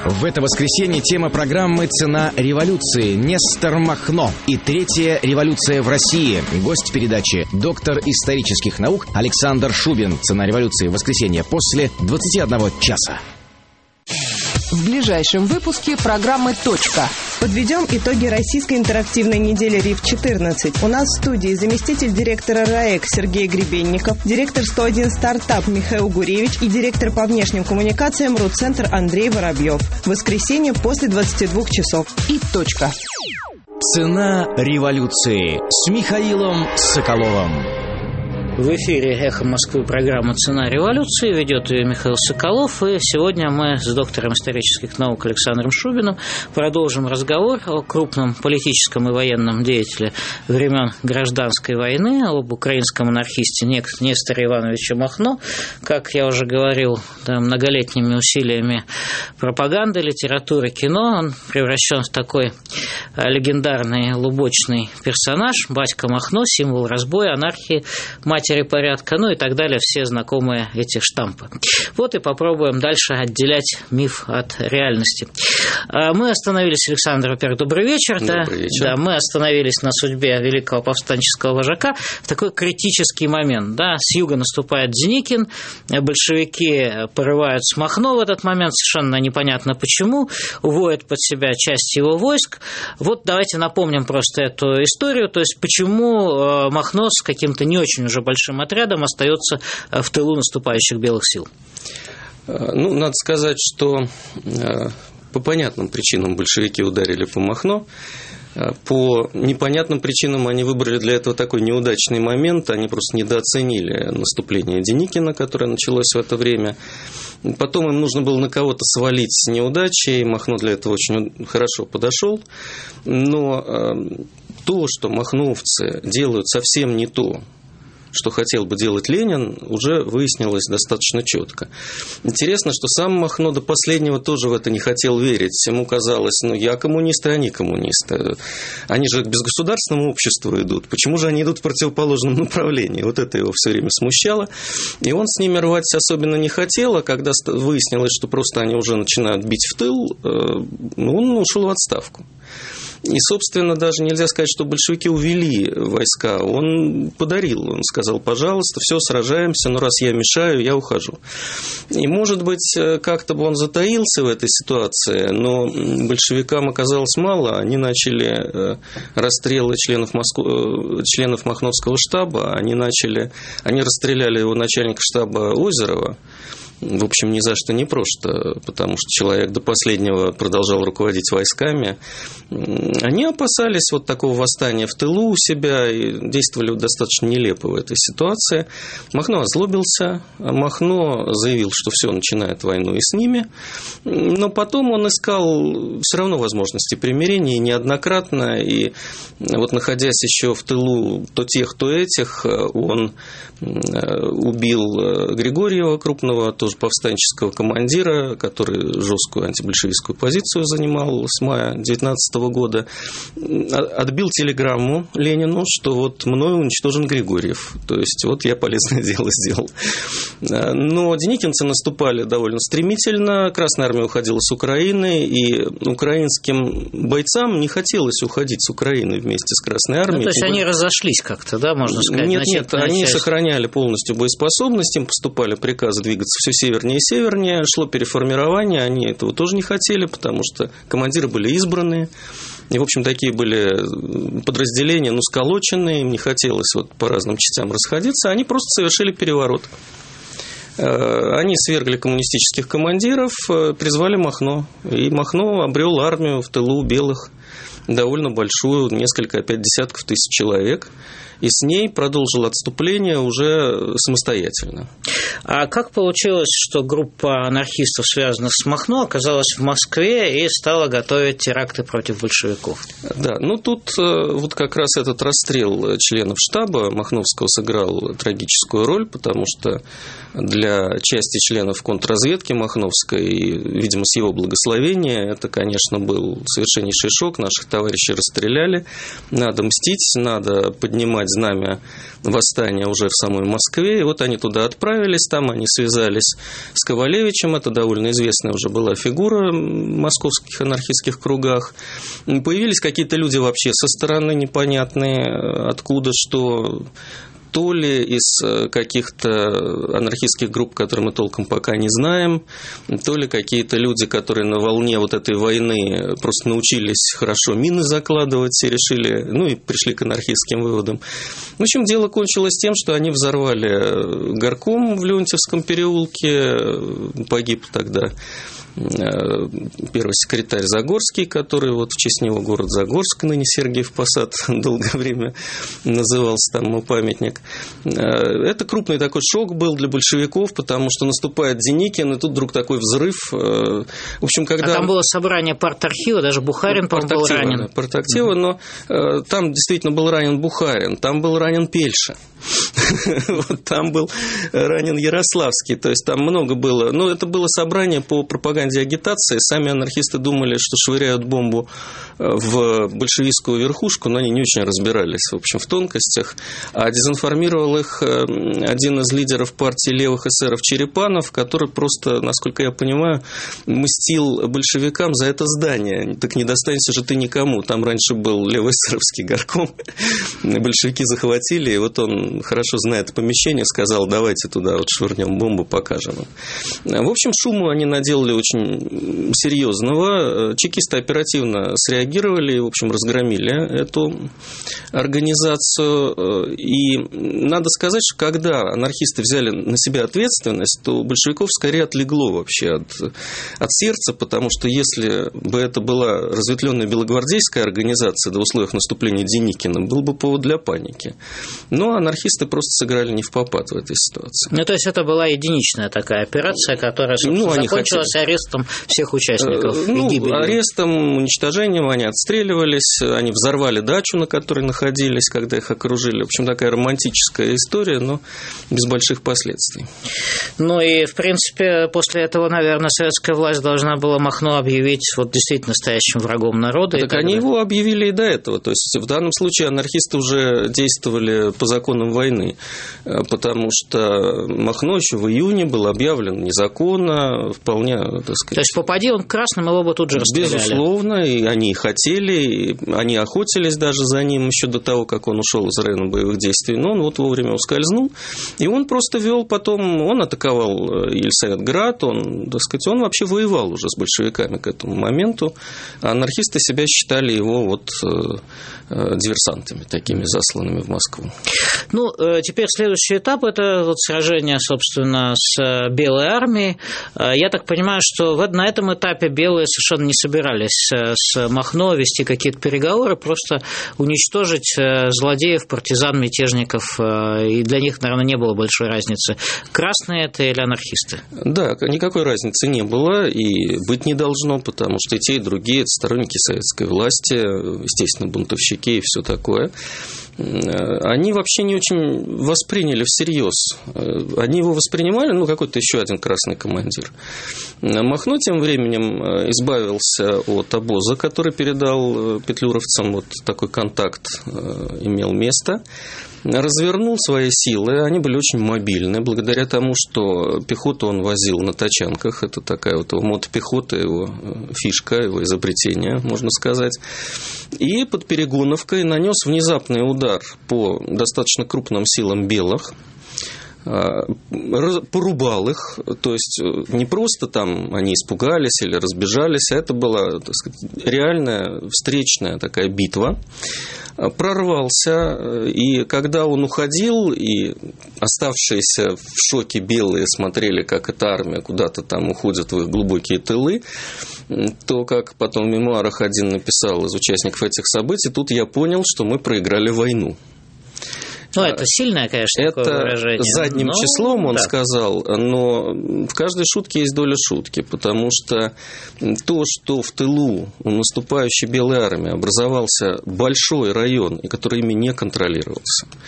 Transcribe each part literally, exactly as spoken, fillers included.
В это воскресенье тема программы «Цена революции» Нестор Махно и третья революция в России. Гость передачи – доктор исторических наук Александр Шубин. «Цена революции» в воскресенье после двадцати одного часа. В ближайшем выпуске программы «Точка». Подведем итоги российской интерактивной недели РИФ четырнадцать. У нас в студии заместитель директора РАЭК Сергей Гребенников, директор сто один стартап Михаил Гуревич и директор по внешним коммуникациям РУ-центр Андрей Воробьев. Воскресенье после двадцати двух часов. И «Точка». «Цена революции» с Михаилом Соколовым. В эфире «Эхо Москвы» программа «Цена революции». Ведет ее Михаил Соколов. И сегодня мы с доктором исторических наук Александром Шубиным продолжим разговор о крупном политическом и военном деятеле времен Гражданской войны, об украинском анархисте Несторе Ивановиче Махно. Как я уже говорил, да, многолетними усилиями пропаганды, литературы, кино он превращен в такой легендарный лубочный персонаж. Батька Махно, символ разбоя, анархии, матери порядка, ну и так далее, все знакомые эти штампы. Вот и попробуем дальше отделять миф от реальности. Мы остановились, Александр, во-первых, добрый вечер. Добрый да, вечер. Да, мы остановились на судьбе великого повстанческого вожака в такой критический момент. Да, с юга наступает Деникин, большевики порывают с Махно в этот момент, совершенно непонятно почему, уводят под себя часть его войск. Вот давайте напомним просто эту историю, то есть почему Махно с каким-то не очень уже большим отрядом остается в тылу наступающих белых сил. Ну, надо сказать, что по понятным причинам большевики ударили по Махно. По непонятным причинам они выбрали для этого такой неудачный момент. Они просто недооценили наступление Деникина, которое началось в это время. Потом им нужно было на кого-то свалить с неудачей. Махно для этого очень хорошо подошел. Но то, что махновцы делают совсем не то, что хотел бы делать Ленин, уже выяснилось достаточно четко. Интересно, что сам Махно до последнего тоже в это не хотел верить. Ему казалось, ну, я коммунист, а они коммунисты. Они же к безгосударственному обществу идут. Почему же они идут в противоположном направлении? Вот это его все время смущало. И он с ними рвать особенно не хотел, а когда выяснилось, что просто они уже начинают бить в тыл, он ушел в отставку. И, собственно, даже нельзя сказать, что большевики увели войска. Он подарил, он сказал, пожалуйста, все, сражаемся, но раз я мешаю, я ухожу. И, может быть, как-то бы он затаился в этой ситуации, но большевикам оказалось мало. Они начали расстрелы членов, Моско... членов Махновского штаба, они, начали... они расстреляли его начальника штаба Озерова. В общем, ни за что, ни просто, потому что человек до последнего продолжал руководить войсками. Они опасались вот такого восстания в тылу у себя и действовали достаточно нелепо в этой ситуации. Махно озлобился, Махно заявил, что все, начинает войну и с ними, но потом он искал все равно возможности примирения неоднократно, и вот находясь еще в тылу то тех, то этих, он убил Григорьева, крупного тоже повстанческого командира, который жесткую антибольшевистскую позицию занимал с мая девятнадцатого года, отбил телеграмму Ленину, что вот мною уничтожен Григорьев. То есть, вот я полезное дело сделал. Но деникинцы наступали довольно стремительно, Красная армия уходила с Украины, и украинским бойцам не хотелось уходить с Украины вместе с Красной армией. Ну, то есть, они разошлись как-то, да, можно сказать? Нет, нет, они часть. сохраняли полностью боеспособность, им поступали приказы двигаться все севернее и севернее, шло переформирование, они этого тоже не хотели, потому что командиры были избранные, и, в общем, такие были подразделения, ну, сколоченные, им не хотелось вот по разным частям расходиться, они просто совершили переворот. Они свергли коммунистических командиров, призвали Махно, и Махно обрел армию в тылу белых, довольно большую, несколько, опять десятков тысяч человек, и с ней продолжил отступление уже самостоятельно. А как получилось, что группа анархистов, связанных с Махно, оказалась в Москве и стала готовить теракты против большевиков? Да, ну тут вот как раз этот расстрел членов штаба Махновского сыграл трагическую роль, потому что для части членов контрразведки Махновской, видимо, с его благословения, это, конечно, был совершеннейший шок. Наших товарищей расстреляли, надо мстить, надо поднимать знамя восстания уже в самой Москве. И вот они туда отправились, там они связались с Ковалевичем, это довольно известная уже была фигура в московских анархистских кругах. Появились какие-то люди вообще со стороны непонятные, откуда, что... то ли из каких-то анархистских групп, которые мы толком пока не знаем, то ли какие-то люди, которые на волне вот этой войны просто научились хорошо мины закладывать и решили, ну и пришли к анархистским выводам. В общем, дело кончилось тем, что они взорвали горком в Леонтьевском переулке, погиб тогда первый секретарь Загорский, который вот в честь него город Загорск, ныне Сергиев Посад, долгое время назывался там его памятник. Это крупный такой шок был для большевиков, потому что наступает Деникин, и тут вдруг такой взрыв. В общем, когда... А там было собрание партархива, даже Бухарин, по-моему, был ранен. Да, партактива, но там действительно был ранен Бухарин, там был ранен Пельша. Вот там был ранен Ярославский, то есть там много было. Ну, это было собрание по пропаганде и агитации. Сами анархисты думали, что швыряют бомбу в большевистскую верхушку, но они не очень разбирались, в общем, в тонкостях. А дезинформировал их один из лидеров партии левых эсеров Черепанов, который просто, насколько я понимаю, мстил большевикам за это здание. Так не достанешься же ты никому. Там раньше был левоэсеровский горком. Большевики захватили, и вот он хорошо знает помещение, сказал, давайте туда вот швырнем бомбу, покажем. В общем, шуму они наделали очень серьезного. Чекисты оперативно среагировали и, в общем, разгромили эту организацию. И надо сказать, что когда анархисты взяли на себя ответственность, то у большевиков скорее отлегло вообще от, от сердца, потому что если бы это была разветвленная белогвардейская организация до условиях наступления Деникина, был бы повод для паники. Но анархисты просто сыграли не впопад в этой ситуации. Ну, то есть это была единичная такая операция, которая, собственно, ну, закончилась хотели... арестом всех участников ну, и гибелью. Арестом, уничтожением, они отстреливались, они взорвали дачу, на которой находились, когда их окружили. В общем, такая романтическая история, но без больших последствий. Ну и, в принципе, после этого, наверное, советская власть должна была Махно объявить вот действительно настоящим врагом народа. Так они его объявили и до этого. То есть в данном случае анархисты уже действовали по законам войны, потому что Махно еще в июне был объявлен незаконно, вполне, так сказать... То есть попади он к красным, его бы тут же расстреляли. Безусловно, и они и хотели, и они охотились даже за ним еще до того, как он ушел из района боевых действий, но он вот вовремя ускользнул, и он просто вел потом, он атаковал Елисаветград, он, так сказать, он вообще воевал уже с большевиками к этому моменту, а анархисты себя считали его вот диверсантами, такими засланными в Москву. Ну, теперь следующий этап – это вот сражение, собственно, с Белой армией. Я так понимаю, что на этом этапе белые совершенно не собирались с Махно вести какие-то переговоры, просто уничтожить злодеев, партизан, мятежников, и для них, наверное, не было большой разницы. Красные это или анархисты? Да, никакой разницы не было и быть не должно, потому что и те, и другие – это сторонники советской власти, естественно, бунтовщики и все такое. Они вообще не очень восприняли всерьез. Они его воспринимали, ну, какой-то еще один красный командир. Махно тем временем избавился от обоза, который передал петлюровцам, вот такой контакт имел место. Развернул свои силы, они были очень мобильны, благодаря тому, что пехоту он возил на тачанках, это такая вот его мотопехота, его фишка, его изобретение, можно сказать. И под Перегоновкой нанес внезапный удар по достаточно крупным силам белых, порубал их, то есть не просто там они испугались или разбежались, а это была, так сказать, реальная встречная такая битва. Прорвался, и когда он уходил, и оставшиеся в шоке белые смотрели, как эта армия куда-то там уходит в их глубокие тылы, то, как потом в мемуарах один написал из участников этих событий, тут я понял, что мы проиграли войну. Ну, это сильное, конечно, это такое выражение. Это задним но... числом он да. сказал, но в каждой шутке есть доля шутки, потому что то, что в тылу у наступающей белой армии образовался большой район, и который ими не контролировался,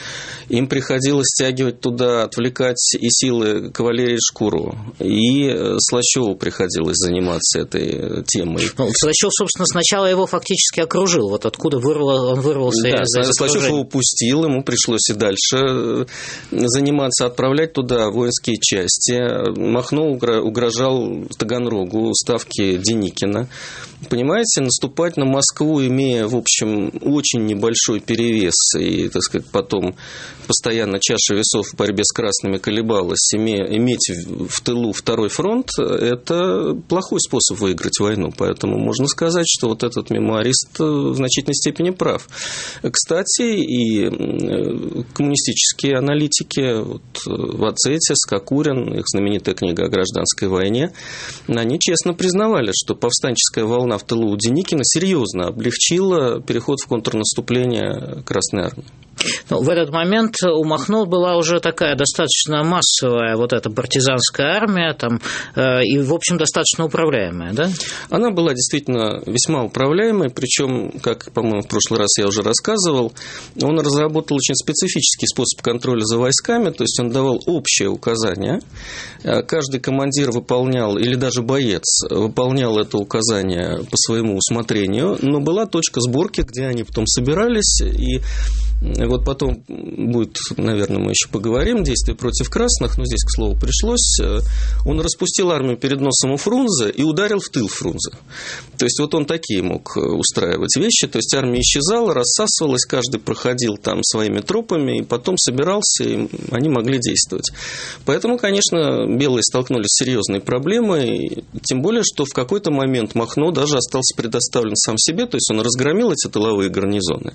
Им приходилось стягивать туда, отвлекать и силы кавалерии Шкуру, и Слащеву приходилось заниматься этой темой. Ну, Слащев, собственно, сначала его фактически окружил. Вот откуда вырвало, он вырвался да, из Слащев его упустил, ему пришлось и дальше заниматься, отправлять туда воинские части. Махно угрожал Таганрогу, ставке Деникина. Понимаете, наступать на Москву, имея, в общем, очень небольшой перевес, и, так сказать, потом постоянно чаша весов в борьбе с красными колебалась, иметь в тылу второй фронт, это плохой способ выиграть войну. Поэтому можно сказать, что вот этот мемуарист в значительной степени прав. Кстати, и коммунистические аналитики, вот Вацетис, Кокурин, их знаменитая книга о гражданской войне, они честно признавали, что повстанческая волна в тылу у Деникина серьезно облегчила переход в контрнаступление Красной Армии. Ну, в этот момент у Махно была уже такая достаточно массовая вот эта партизанская армия, там, э, и, в общем, достаточно управляемая, да? Она была действительно весьма управляемой, причем, как, по-моему, в прошлый раз я уже рассказывал, он разработал очень специфический способ контроля за войсками, то есть он давал общее указание, каждый командир выполнял, или даже боец выполнял это указание по своему усмотрению, но была точка сборки, где они потом собирались, и вот потом будет, наверное, мы еще поговорим, действия против красных, но здесь, к слову, пришлось. Он распустил армию перед носом у Фрунзе и ударил в тыл Фрунзе. То есть, вот он такие мог устраивать вещи. То есть, армия исчезала, рассасывалась, каждый проходил там своими тропами, и потом собирался, и они могли действовать. Поэтому, конечно, белые столкнулись с серьезной проблемой, тем более, что в какой-то момент Махно даже остался предоставлен сам себе, то есть, он разгромил эти тыловые гарнизоны.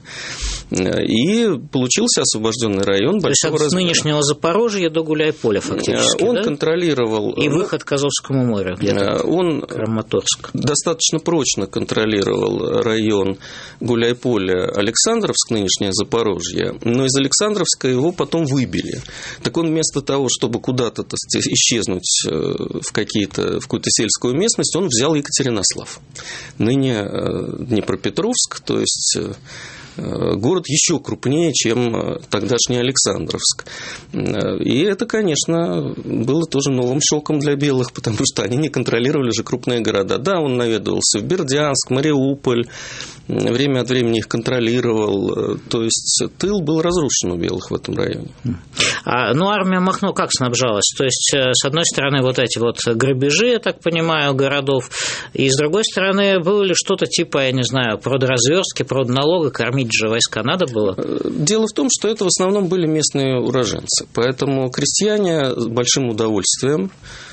И получился освобожденный район большого размера. То есть от нынешнего Запорожья до Гуляйполя фактически, Он да? контролировал... И выход к Азовскому морю, где-то он Краматорск. Достаточно прочно контролировал район Гуляйполя Александровск, нынешнее Запорожье, но из Александровска его потом выбили. Так он вместо того, чтобы куда-то исчезнуть в, какие-то, в какую-то сельскую местность, он взял Екатеринослав. Ныне Днепропетровск, то есть... город еще крупнее, чем тогдашний Александровск. И это, конечно, было тоже новым шоком для белых, потому что они не контролировали же крупные города. Да, он наведывался в Бердянск, Мариуполь, время от времени их контролировал. То есть тыл был разрушен у белых в этом районе. А, ну, армия Махно как снабжалась? То есть, с одной стороны, вот эти вот грабежи, я так понимаю, городов, и с другой стороны, было ли что-то типа, я не знаю, продразверстки, продналога, кормить же войска надо было? Дело в том, что это в основном были местные уроженцы, поэтому крестьяне с большим удовольствием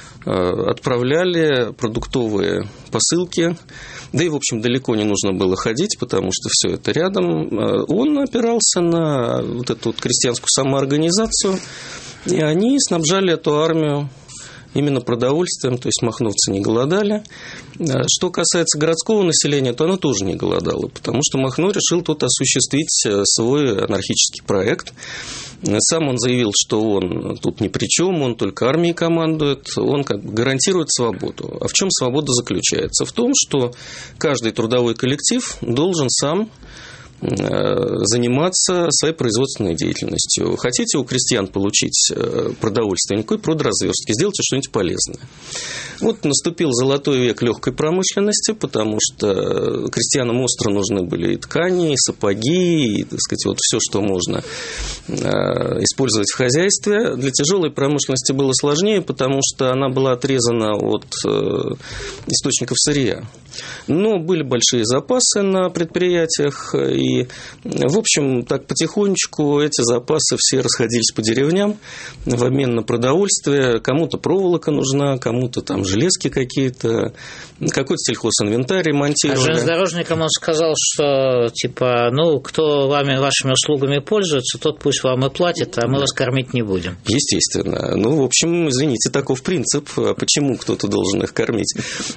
отправляли продуктовые посылки, да и, в общем, далеко не нужно было ходить, потому что все это рядом. Он опирался на вот эту вот крестьянскую самоорганизацию, и они снабжали эту армию именно продовольствием, то есть махновцы не голодали. Что касается городского населения, то оно тоже не голодало, потому что Махно решил тут осуществить свой анархический проект. Сам он заявил, что он тут ни при чем, он только армией командует, он как бы гарантирует свободу. А в чем свобода заключается? В том, что каждый трудовой коллектив должен сам заниматься своей производственной деятельностью. Хотите у крестьян получить продовольствие, никакой продразверстки, сделайте что-нибудь полезное. Вот наступил золотой век легкой промышленности, потому что крестьянам остро нужны были и ткани, и сапоги, и, так сказать, вот все, что можно использовать в хозяйстве. Для тяжелой промышленности было сложнее, потому что она была отрезана от источников сырья. Но были большие запасы на предприятиях, и, в общем, так потихонечку эти запасы все расходились по деревням в обмен на продовольствие. Кому-то проволока нужна, кому-то там железки какие-то, какой-то сельхозинвентарь ремонтировали. А железнодорожникам он сказал, что, типа, ну, кто вами, вашими услугами пользуется, тот пусть вам и платит, а мы вас кормить не будем. Естественно. Ну, в общем, извините, таков принцип. А почему кто-то должен их кормить?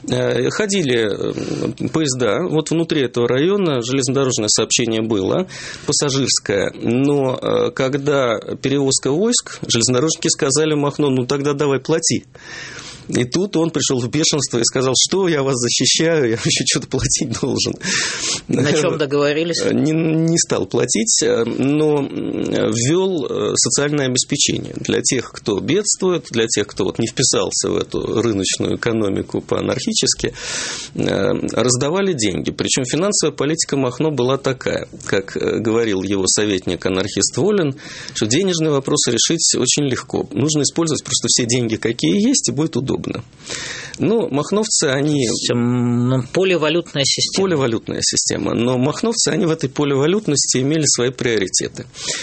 Ходили поезда. Вот внутри этого района железнодорожное сообщение было, пассажирское. Но когда перевозка войск, железнодорожники сказали Махно, ну тогда давай плати. И тут он пришел в бешенство и сказал, что я вас защищаю, я еще что-то платить должен. На чем договорились? Не, не стал платить, но ввел социальное обеспечение для тех, кто бедствует, для тех, кто вот не вписался в эту рыночную экономику по-анархически, раздавали деньги. Причем финансовая политика Махно была такая, как говорил его советник-анархист Волин, что денежные вопросы решить очень легко. Нужно использовать просто все деньги, какие есть, и будет удобно. Но махновцы, они... Поливалютная система. Поливалютная система. Но махновцы, они в этой поливалютности имели свои приоритеты.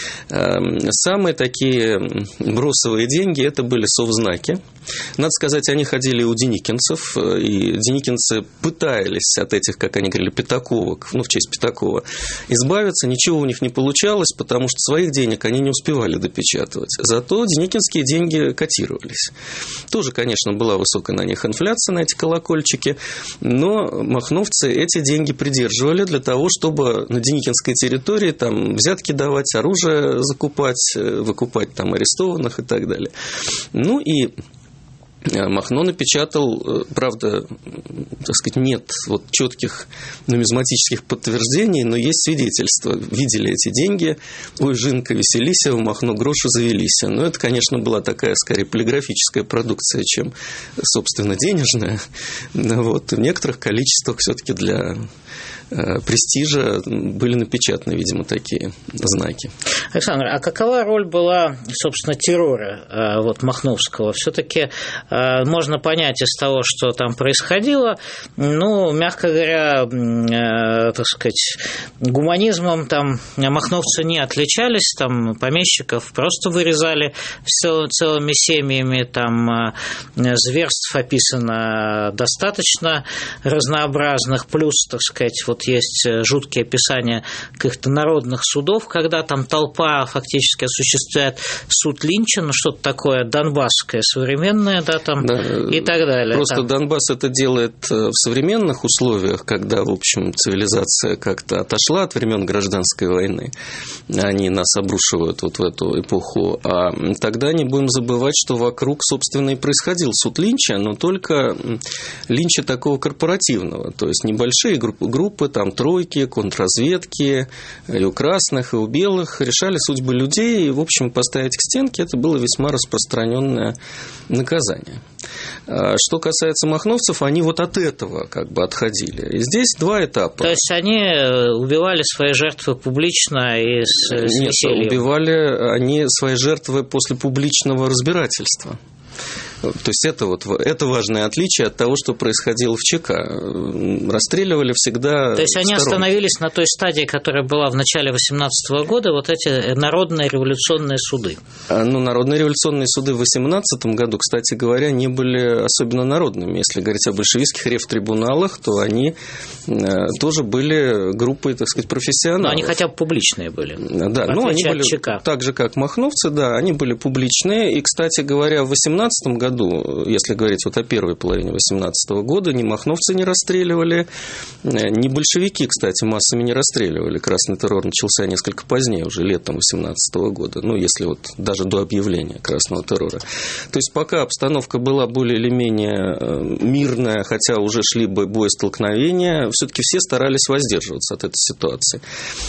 Самые такие бросовые деньги – это были совзнаки. Надо сказать, они ходили у деникинцев, и деникинцы пытались от этих, как они говорили, пятаковок, ну, в честь Пятакова, избавиться. Ничего у них не получалось, потому что своих денег они не успевали допечатывать. Зато деникинские деньги котировались. Тоже, конечно, была высокая на них инфляция, на эти колокольчики, но махновцы эти деньги придерживали для того, чтобы на деникинской территории там взятки давать, оружие закупать, выкупать там арестованных и так далее. Ну и Махно напечатал, правда, так сказать, нет вот четких нумизматических подтверждений, но есть свидетельства. Видели эти деньги, ой, Жинка, веселися, у Махно гроши завелись. Но это, конечно, была такая, скорее, полиграфическая продукция, чем, собственно, денежная. Вот. В некоторых количествах все-таки для престижа были напечатаны, видимо, такие знаки. Александр, а какова роль была, собственно, террора вот, Махновского? Все-таки можно понять из того, что там происходило, ну, мягко говоря, так сказать, гуманизмом там махновцы не отличались, там помещиков просто вырезали целыми семьями, там зверств описано достаточно разнообразных, плюс, так сказать, вот есть жуткие описания каких-то народных судов, когда там толпа фактически осуществляет суд Линча, ну что-то такое донбасское, современное, да, там, да, и так далее. Просто там. Донбасс это делает в современных условиях, когда, в общем, цивилизация как-то отошла от времен гражданской войны, они нас обрушивают вот в эту эпоху, а тогда не будем забывать, что вокруг, собственно, и происходил суд Линча, но только Линча такого корпоративного, то есть небольшие группы, группы там тройки, контрразведки, и у красных, и у белых решали судьбы людей, и, в общем, поставить к стенке это было весьма распространенное наказание. Что касается махновцев, они вот от этого как бы отходили. И здесь два этапа. То есть они убивали свои жертвы публично и с, с Нет, весельем? убивали они свои жертвы после публичного разбирательства. То есть это, вот, это важное отличие от того, что происходило в ЧК. Расстреливали всегда. То есть они сторонки. Остановились на той стадии, которая была в начале восемнадцатого года, вот эти народные революционные суды. Ну, народные революционные суды в восемнадцатом году, кстати говоря, не были особенно народными. Если говорить о большевистских ревтрибуналах, то они тоже были группой, так сказать, профессионалов. Но они хотя бы публичные были. Да, ну они были ЧК. Так же, как махновцы, да, они были публичные. И, кстати говоря, в восемнадцатом году, если говорить вот о первой половине восемнадцатого года, ни махновцы не расстреливали, ни большевики, кстати, массами не расстреливали. Красный террор начался несколько позднее, уже летом восемнадцатого года, ну, если вот даже до объявления красного террора. То есть пока обстановка была более или менее мирная, хотя уже шли боестолкновения, все-таки все старались воздерживаться от этой ситуации,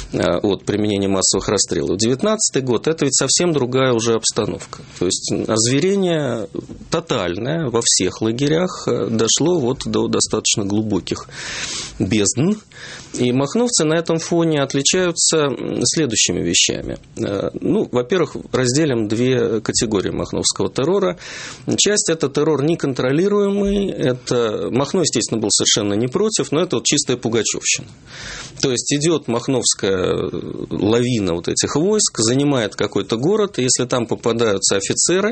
от применения массовых расстрелов. девятнадцатый год – это ведь совсем другая уже обстановка. То есть озверение тотальное во всех лагерях дошло вот до достаточно глубоких бездн. И махновцы на этом фоне отличаются следующими вещами. Ну, во-первых, разделим две категории махновского террора. Часть – это террор неконтролируемый. Это... Махно, естественно, был совершенно не против, но это вот чистая пугачевщина. То есть идет махновская лавина вот этих войск, занимает какой-то город, и если там попадаются офицеры,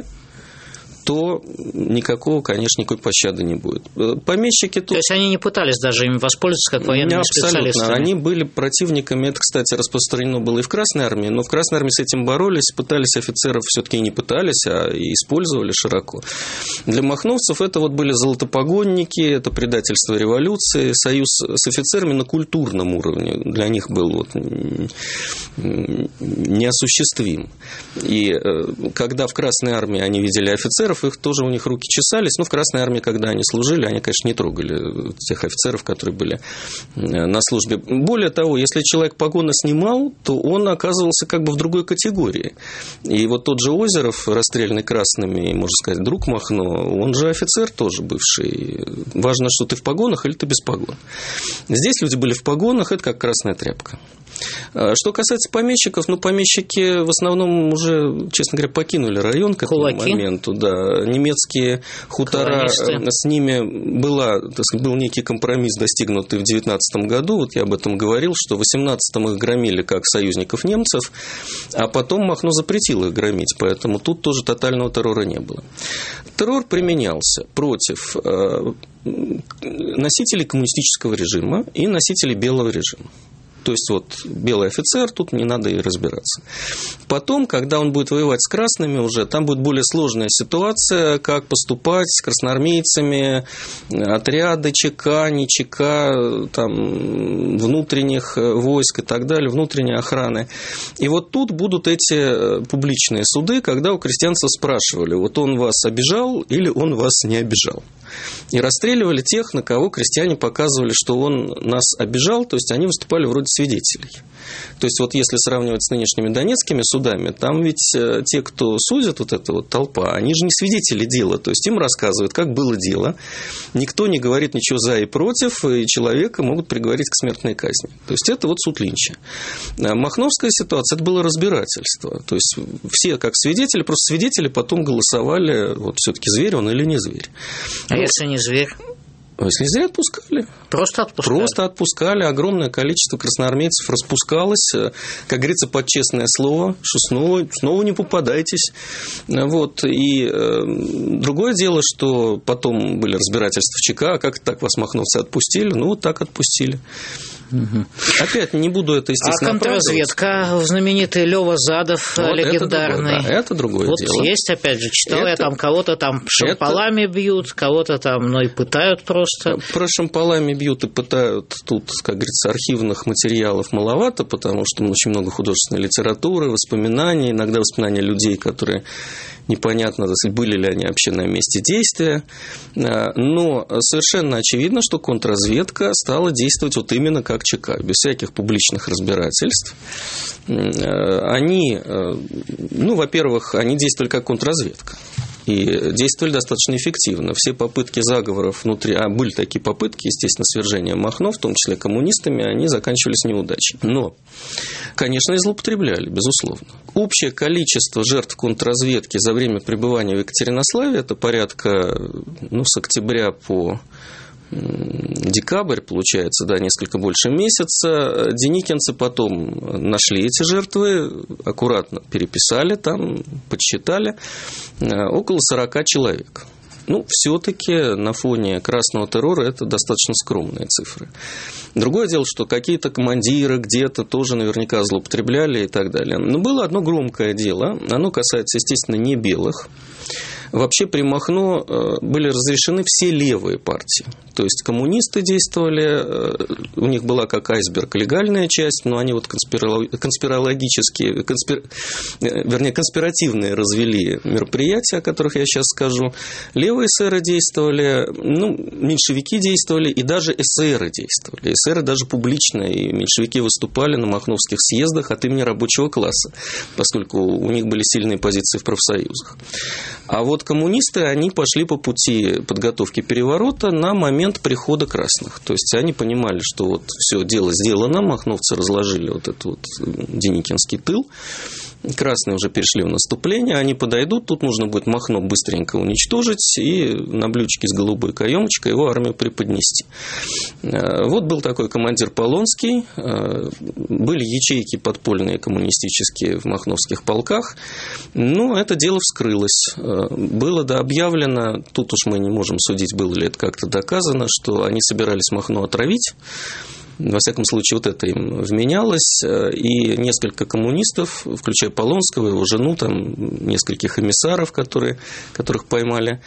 то никакого, конечно, никакой пощады не будет. Помещики тут... То есть они не пытались даже им воспользоваться как военными специалистами? Абсолютно. Они были противниками. Это, кстати, распространено было и в Красной армии, но в Красной армии с этим боролись, пытались офицеров, все-таки не пытались, а и использовали широко. Для махновцев это вот были золотопогонники, это предательство революции, союз с офицерами на культурном уровне для них был вот неосуществим. И когда в Красной армии они видели офицеров, офицеров, их тоже у них руки чесались. Но в Красной армии, когда они служили, они, конечно, не трогали тех офицеров, которые были на службе. Более того, если человек погоны снимал, то он оказывался как бы в другой категории. И вот тот же Озеров, расстрелянный красными, можно сказать, друг Махно, он же офицер тоже бывший. Важно, что ты в погонах или ты без погон. Здесь люди были в погонах, это как красная тряпка. Что касается помещиков, ну, помещики в основном уже, честно говоря, покинули район к этому Кулаки. моменту. Да. Немецкие хутора, Колонисты. с ними была, так сказать, был некий компромисс, достигнутый в девятнадцатом году. Вот я об этом говорил, что в восемнадцатом их громили как союзников немцев, а потом Махно запретил их громить, поэтому тут тоже тотального террора не было. Террор применялся против носителей коммунистического режима и носителей белого режима. То есть, вот, белый офицер, тут не надо и разбираться. Потом, когда он будет воевать с красными уже, там будет более сложная ситуация, как поступать с красноармейцами, отряды ЧК, не ЧК, там, внутренних войск и так далее, внутренней охраны. И вот тут будут эти публичные суды, когда у крестьянцев спрашивали, вот он вас обижал или он вас не обижал. И расстреливали тех, на кого крестьяне показывали, что он нас обижал, то есть они выступали вроде свидетелей. То есть, вот если сравнивать с нынешними донецкими судами, там ведь те, кто судят, вот эта вот толпа, они же не свидетели дела, то есть им рассказывают, как было дело, никто не говорит ничего за и против, и человека могут приговорить к смертной казни. То есть, это вот суд Линча. Махновская ситуация, это было разбирательство, то есть, все как свидетели, просто свидетели потом голосовали, вот все-таки зверь он или не зверь. А ну, если не зверь? Если зря отпускали. Просто отпускали. Просто отпускали. Огромное количество красноармейцев распускалось, как говорится, под честное слово, что снова, снова не попадайтесь. Вот. И э, другое дело, что потом были разбирательства в ЧК, а как так вас махновцы отпустили? Ну, вот так отпустили. Угу. Опять не буду это, естественно, а контрразведка, знаменитый Лёва Задов, вот легендарный. Это другое, да, это другое вот дело. Есть, опять же, читал это... я, там кого-то там шампалами это... бьют, кого-то там, ну, и пытают просто. Про шампалами бьют и пытают тут, как говорится, архивных материалов маловато, потому что очень много художественной литературы, воспоминаний, иногда воспоминания людей, которые непонятно, были ли они вообще на месте действия. Но совершенно очевидно, что контрразведка стала действовать вот именно как ЧК, без всяких публичных разбирательств. Они, ну, во-первых, они действовали как контрразведка. И действовали достаточно эффективно. Все попытки заговоров внутри, а были такие попытки, естественно, свержения Махно, в том числе коммунистами, они заканчивались неудачей. Но, конечно, и злоупотребляли, безусловно. Общее количество жертв контрразведки за время пребывания в Екатеринославе, это порядка, ну, с октября по декабрь, получается, да, несколько больше месяца. Деникинцы потом нашли эти жертвы, аккуратно переписали там, подсчитали, около сорока человек. Ну, все-таки на фоне красного террора это достаточно скромные цифры. Другое дело, что какие-то командиры где-то тоже наверняка злоупотребляли и так далее. Но было одно громкое дело, оно касается, естественно, не белых. Вообще при Махно были разрешены все левые партии. То есть коммунисты действовали, у них была как айсберг легальная часть, но они вот конспирологические, конспир... вернее, конспиративные развели мероприятия, о которых я сейчас скажу. Левые эсеры действовали, ну, меньшевики действовали, и даже эсеры действовали. Эсеры даже публично, и меньшевики выступали на махновских съездах от имени рабочего класса, поскольку у них были сильные позиции в профсоюзах. А вот коммунисты, они пошли по пути подготовки переворота на момент прихода красных. То есть они понимали, что вот все дело сделано, махновцы разложили вот этот вот деникинский тыл, красные уже перешли в наступление, они подойдут, тут нужно будет Махно быстренько уничтожить и на блюдечке с голубой каемочкой его армию преподнести. Вот был такой командир Полонский, были ячейки подпольные коммунистические в махновских полках, но это дело вскрылось. Было, да, объявлено, тут уж мы не можем судить, было ли это как-то доказано, что они собирались Махно отравить. Во всяком случае, вот это им вменялось, и несколько коммунистов, включая Полонского, его жену, там, нескольких эмиссаров, которые, которых поймали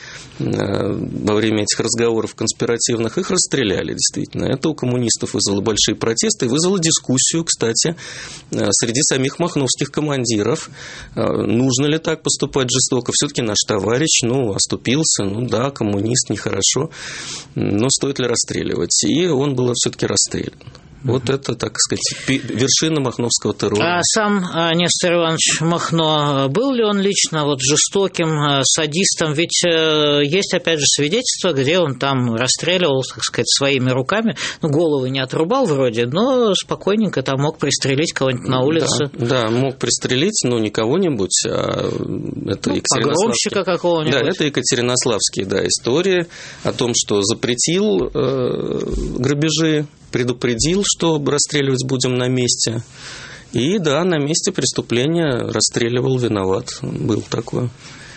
во время этих разговоров конспиративных, их расстреляли, действительно. Это у коммунистов вызвало большие протесты и вызвало дискуссию, кстати, среди самих махновских командиров. Нужно ли так поступать жестоко? Все-таки наш товарищ, ну, оступился, ну да, коммунист, нехорошо, но стоит ли расстреливать? И он был все-таки расстрелян. Вот это, так сказать, вершина махновского террора. А сам Нестор Иванович Махно, был ли он лично вот жестоким садистом? Ведь есть, опять же, свидетельства, где он там расстреливал, так сказать, своими руками. Ну, головы не отрубал вроде, но спокойненько там мог пристрелить кого-нибудь на улице. Да, да, мог пристрелить, но не кого-нибудь, а это ну, погромщика какого-нибудь. Да, это екатеринославские, да, истории о том, что запретил э, грабежи, предупредил, что расстреливать будем на месте. И да, на месте преступления расстреливал, виноват. Был такое.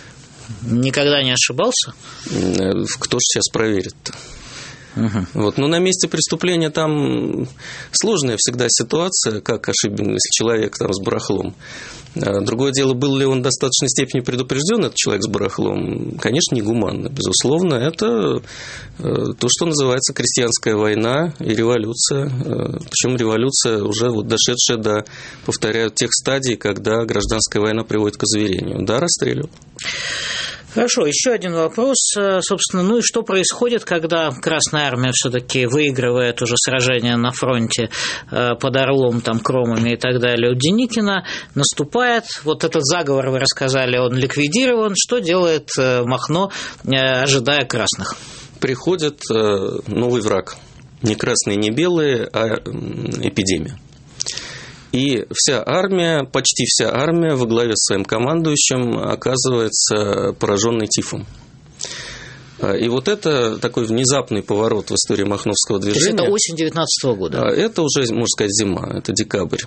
Никогда не ошибался? Кто же сейчас проверит-то? Угу. Вот. Но на месте преступления там сложная всегда ситуация, как ошибен, если человек там с барахлом. Другое дело, был ли он в достаточной степени предупрежден, этот человек с барахлом? Конечно, негуманно, безусловно. Это то, что называется крестьянская война и революция. Причем революция уже вот дошедшая до, повторяю, тех стадий, когда гражданская война приводит к озверению. Да, расстреливал. Хорошо, еще один вопрос, собственно, ну и что происходит, когда Красная Армия все-таки выигрывает уже сражение на фронте под Орлом, там, Кромами и так далее, у Деникина, наступает, вот этот заговор, вы рассказали, он ликвидирован, что делает Махно, ожидая красных? Приходит новый враг, не красные, не белые, а эпидемия. И вся армия, почти вся армия во главе с своим командующим оказывается пораженной тифом. И вот это такой внезапный поворот в истории махновского движения. То есть это осень девятнадцатого года? Это уже, можно сказать, зима, это декабрь.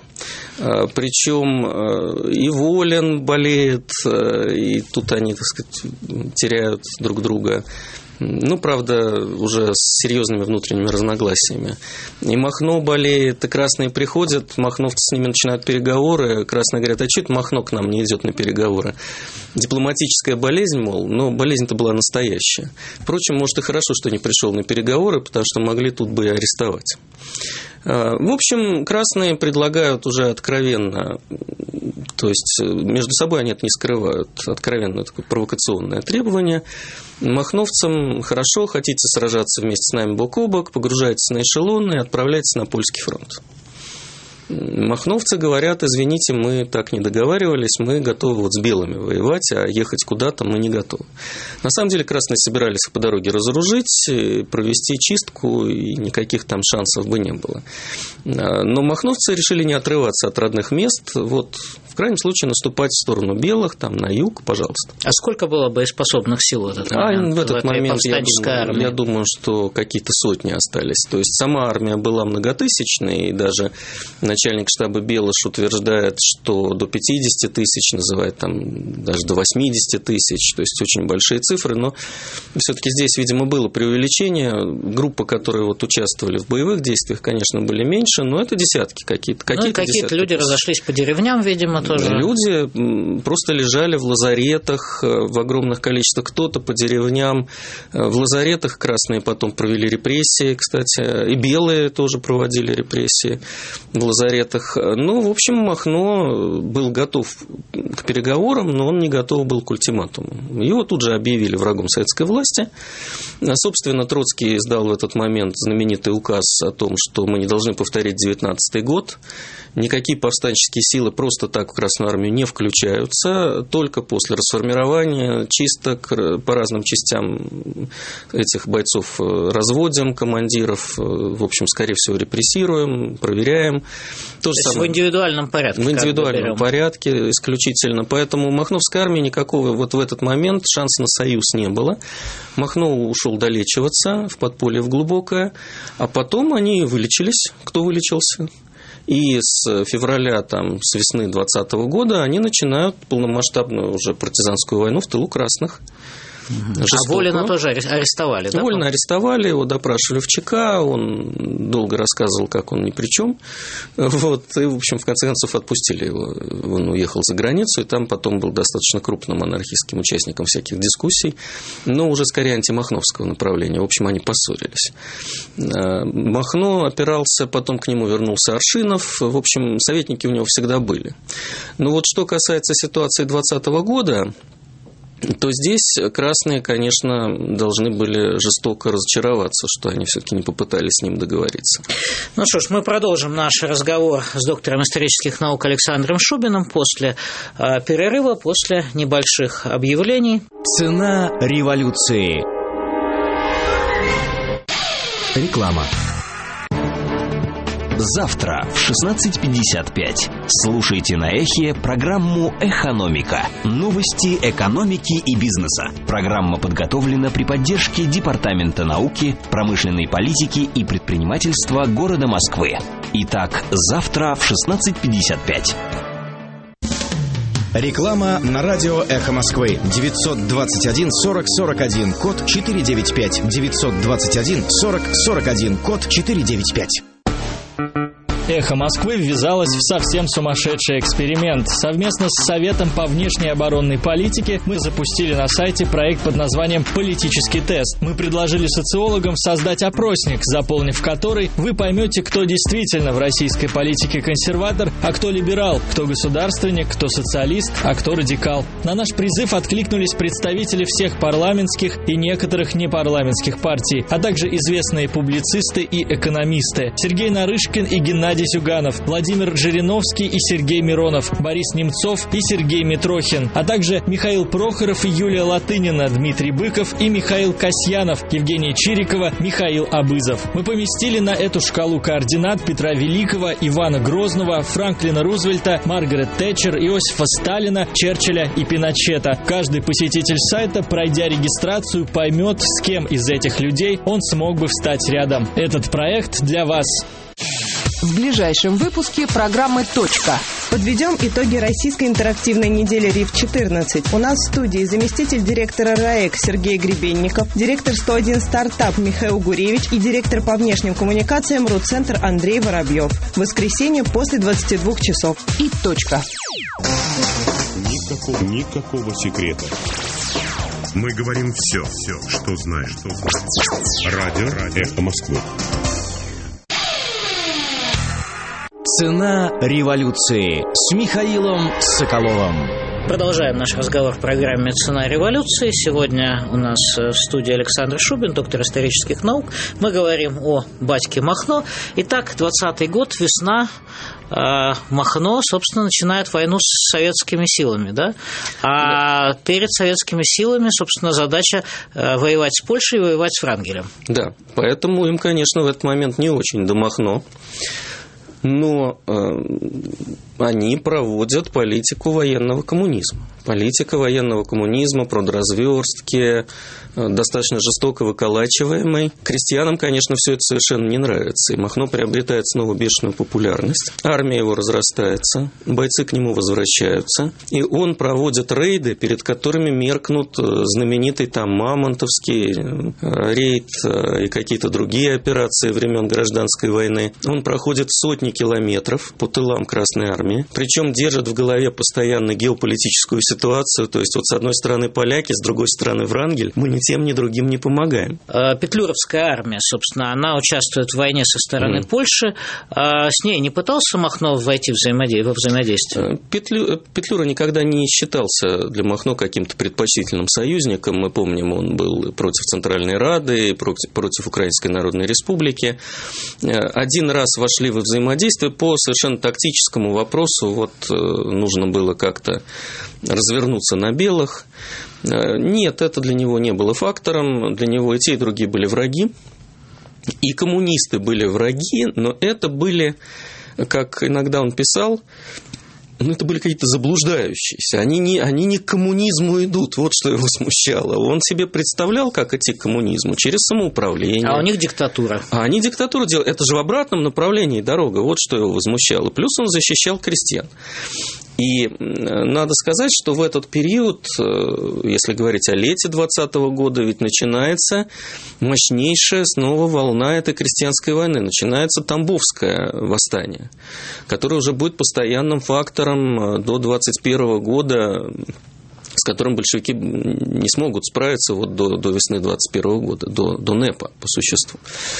Причем и Волин болеет, и тут они, так сказать, теряют друг друга. Ну, правда, уже с серьезными внутренними разногласиями. И Махно болеет, и красные приходят, махновцы с ними начинают переговоры, красные говорят, а что это Махно к нам не идет на переговоры? Дипломатическая болезнь, мол, но болезнь-то была настоящая. Впрочем, может, и хорошо, что не пришел на переговоры, потому что могли тут бы и арестовать. В общем, красные предлагают уже откровенно, то есть между собой они это не скрывают, откровенно такое провокационное требование. Махновцам: хорошо, хотите сражаться вместе с нами бок о бок, погружайтесь на эшелоны и отправляйтесь на польский фронт. Махновцы говорят: извините, мы так не договаривались, мы готовы вот с белыми воевать, а ехать куда-то мы не готовы. На самом деле красные собирались их по дороге разоружить, провести чистку, и никаких там шансов бы не было. Но махновцы решили не отрываться от родных мест, вот в крайнем случае наступать в сторону белых, там на юг, пожалуйста. А сколько было боеспособных сил в этот момент? А в этот в момент я думаю, я думаю, что какие-то сотни остались. То есть сама армия была многотысячной, и даже начальник штаба Белыш утверждает, что до пятидесяти тысяч, называет там даже до восьмидесяти тысяч, то есть очень большие цифры, но все-таки здесь, видимо, было преувеличение. Группы, которые вот участвовали в боевых действиях, конечно, были меньше, но это десятки какие-то. Какие-то, ну, какие-то люди тысяч. Разошлись по деревням, видимо, тоже. Люди просто лежали в лазаретах в огромных количествах, кто-то по деревням. В лазаретах красные потом провели репрессии, кстати, и белые тоже проводили репрессии в лазаретах. Ну, в общем, Махно был готов к переговорам, но он не готов был к ультиматуму. Его тут же объявили врагом советской власти. Собственно, Троцкий издал в этот момент знаменитый указ о том, что мы не должны повторить девятнадцатый год. Никакие повстанческие силы просто так в Красную армию не включаются, только после расформирования, чисток по разным частям этих бойцов разводим, командиров, в общем, скорее всего, репрессируем, проверяем. То, То же самое. В индивидуальном порядке. В индивидуальном порядке исключительно. Поэтому у Махновской армии никакого вот в этот момент шанса на союз не было. Махно ушел долечиваться в подполье в глубокое, а потом они вылечились. Кто вылечился? И с февраля, там, с весны двадцатого года они начинают полномасштабную уже партизанскую войну в тылу красных. А Волина тоже арестовали, да? Волина арестовали, его допрашивали в ЧК, он долго рассказывал, как он ни при чем. Вот, и, в общем, в конце концов отпустили его. Он уехал за границу, и там потом был достаточно крупным анархистским участником всяких дискуссий, но уже скорее антимахновского направления. В общем, они поссорились. Махно опирался, потом к нему вернулся Аршинов. В общем, советники у него всегда были. Но вот что касается ситуации двадцатого года, то здесь красные, конечно, должны были жестоко разочароваться, что они все-таки не попытались с ним договориться. Ну что ж, мы продолжим наш разговор с доктором исторических наук Александром Шубиным после э, перерыва, после небольших объявлений. Цена революции. Реклама. Завтра в шестнадцать пятьдесят пять слушайте на Эхе программу «Экономика». Новости экономики и бизнеса. Программа подготовлена при поддержке Департамента науки, промышленной политики и предпринимательства города Москвы. Итак, завтра в шестнадцать пятьдесят пять. Реклама на радио «Эхо Москвы». девятьсот двадцать один сорок сорок один, код четыреста девяносто пять. девятьсот двадцать один сорок сорок один, код четыреста девяносто пять. «Эхо Москвы» ввязалось в совсем сумасшедший эксперимент. Совместно с Советом по внешней оборонной политике мы запустили на сайте проект под названием «Политический тест». Мы предложили социологам создать опросник, заполнив который вы поймете, кто действительно в российской политике консерватор, а кто либерал, кто государственник, кто социалист, а кто радикал. На наш призыв откликнулись представители всех парламентских и некоторых непарламентских партий, а также известные публицисты и экономисты. Сергей Нарышкин и Геннадий Зюганов, Владимир Жириновский и Сергей Миронов, Борис Немцов и Сергей Митрохин, а также Михаил Прохоров и Юлия Латынина, Дмитрий Быков и Михаил Касьянов, Евгения Чирикова, Михаил Абызов. Мы поместили на эту шкалу координат Петра Великого, Ивана Грозного, Франклина Рузвельта, Маргарет Тэтчер, Иосифа Сталина, Черчилля и Пиночета. Каждый посетитель сайта, пройдя регистрацию, поймет, с кем из этих людей он смог бы встать рядом. Этот проект для вас. В ближайшем выпуске программы «Точка». Подведем итоги российской интерактивной недели РИФ четырнадцать. У нас в студии заместитель директора РАЭК Сергей Гребенников, директор сто один стартап Михаил Гуревич и директор по внешним коммуникациям РУ-центр Андрей Воробьев. В воскресенье после двадцати двух часов. И точка. Никакого, никакого секрета. Мы говорим все, все, что знаешь, что знаешь. Радио, Радио «Эхо Москвы». Цена революции с Михаилом Соколовым. Продолжаем наш разговор в программе «Цена революции». Сегодня у нас в студии Александр Шубин, доктор исторических наук. Мы говорим о батьке Махно. Итак, двадцатый год, весна. Махно, собственно, начинает войну с советскими силами, да? А да. Перед советскими силами, собственно, задача воевать с Польшей и воевать с Врангелем. Да, поэтому им, конечно, в этот момент не очень до Махно. Но э, они проводят политику военного коммунизма. Политика военного коммунизма, продразверстки, э, достаточно жестоко выколачиваемой. Крестьянам, конечно, все это совершенно не нравится. И Махно приобретает снова бешеную популярность. Армия его разрастается, бойцы к нему возвращаются. И он проводит рейды, перед которыми меркнут знаменитый там Мамонтовский э, рейд э, и какие-то другие операции времен Гражданской войны. Он проходит сотни километров по тылам Красной Армии, причем держит в голове постоянно геополитическую ситуацию, то есть вот с одной стороны поляки, с другой стороны Врангель, мы ни тем, ни другим не помогаем. Петлюровская армия, собственно, она участвует в войне со стороны mm. Польши, с ней не пытался Махно войти в взаимодействие? Петлю... Петлюра никогда не считался для Махно каким-то предпочтительным союзником, мы помним, он был против Центральной Рады, против, против Украинской Народной Республики. Один раз вошли во взаимодействие по совершенно тактическому вопросу. Вот нужно было как-то развернуться на белых. Нет, это для него не было фактором. Для него и те, и другие были враги. И коммунисты были враги, но это были, как иногда он писал, ну, это были какие-то заблуждающиеся. Они не, они не к коммунизму идут. Вот что его смущало. Он себе представлял, как идти к коммунизму через самоуправление. А у них диктатура. А они диктатуру делают. Это же в обратном направлении дорога. Вот что его возмущало. Плюс он защищал крестьян. И надо сказать, что в этот период, если говорить о лете двадцатого года, ведь начинается мощнейшая снова волна этой крестьянской войны. Начинается Тамбовское восстание, которое уже будет постоянным фактором до двадцать первого года, с которым большевики не смогут справиться вот до, до весны двадцать первого года, до, до НЭПа по существу.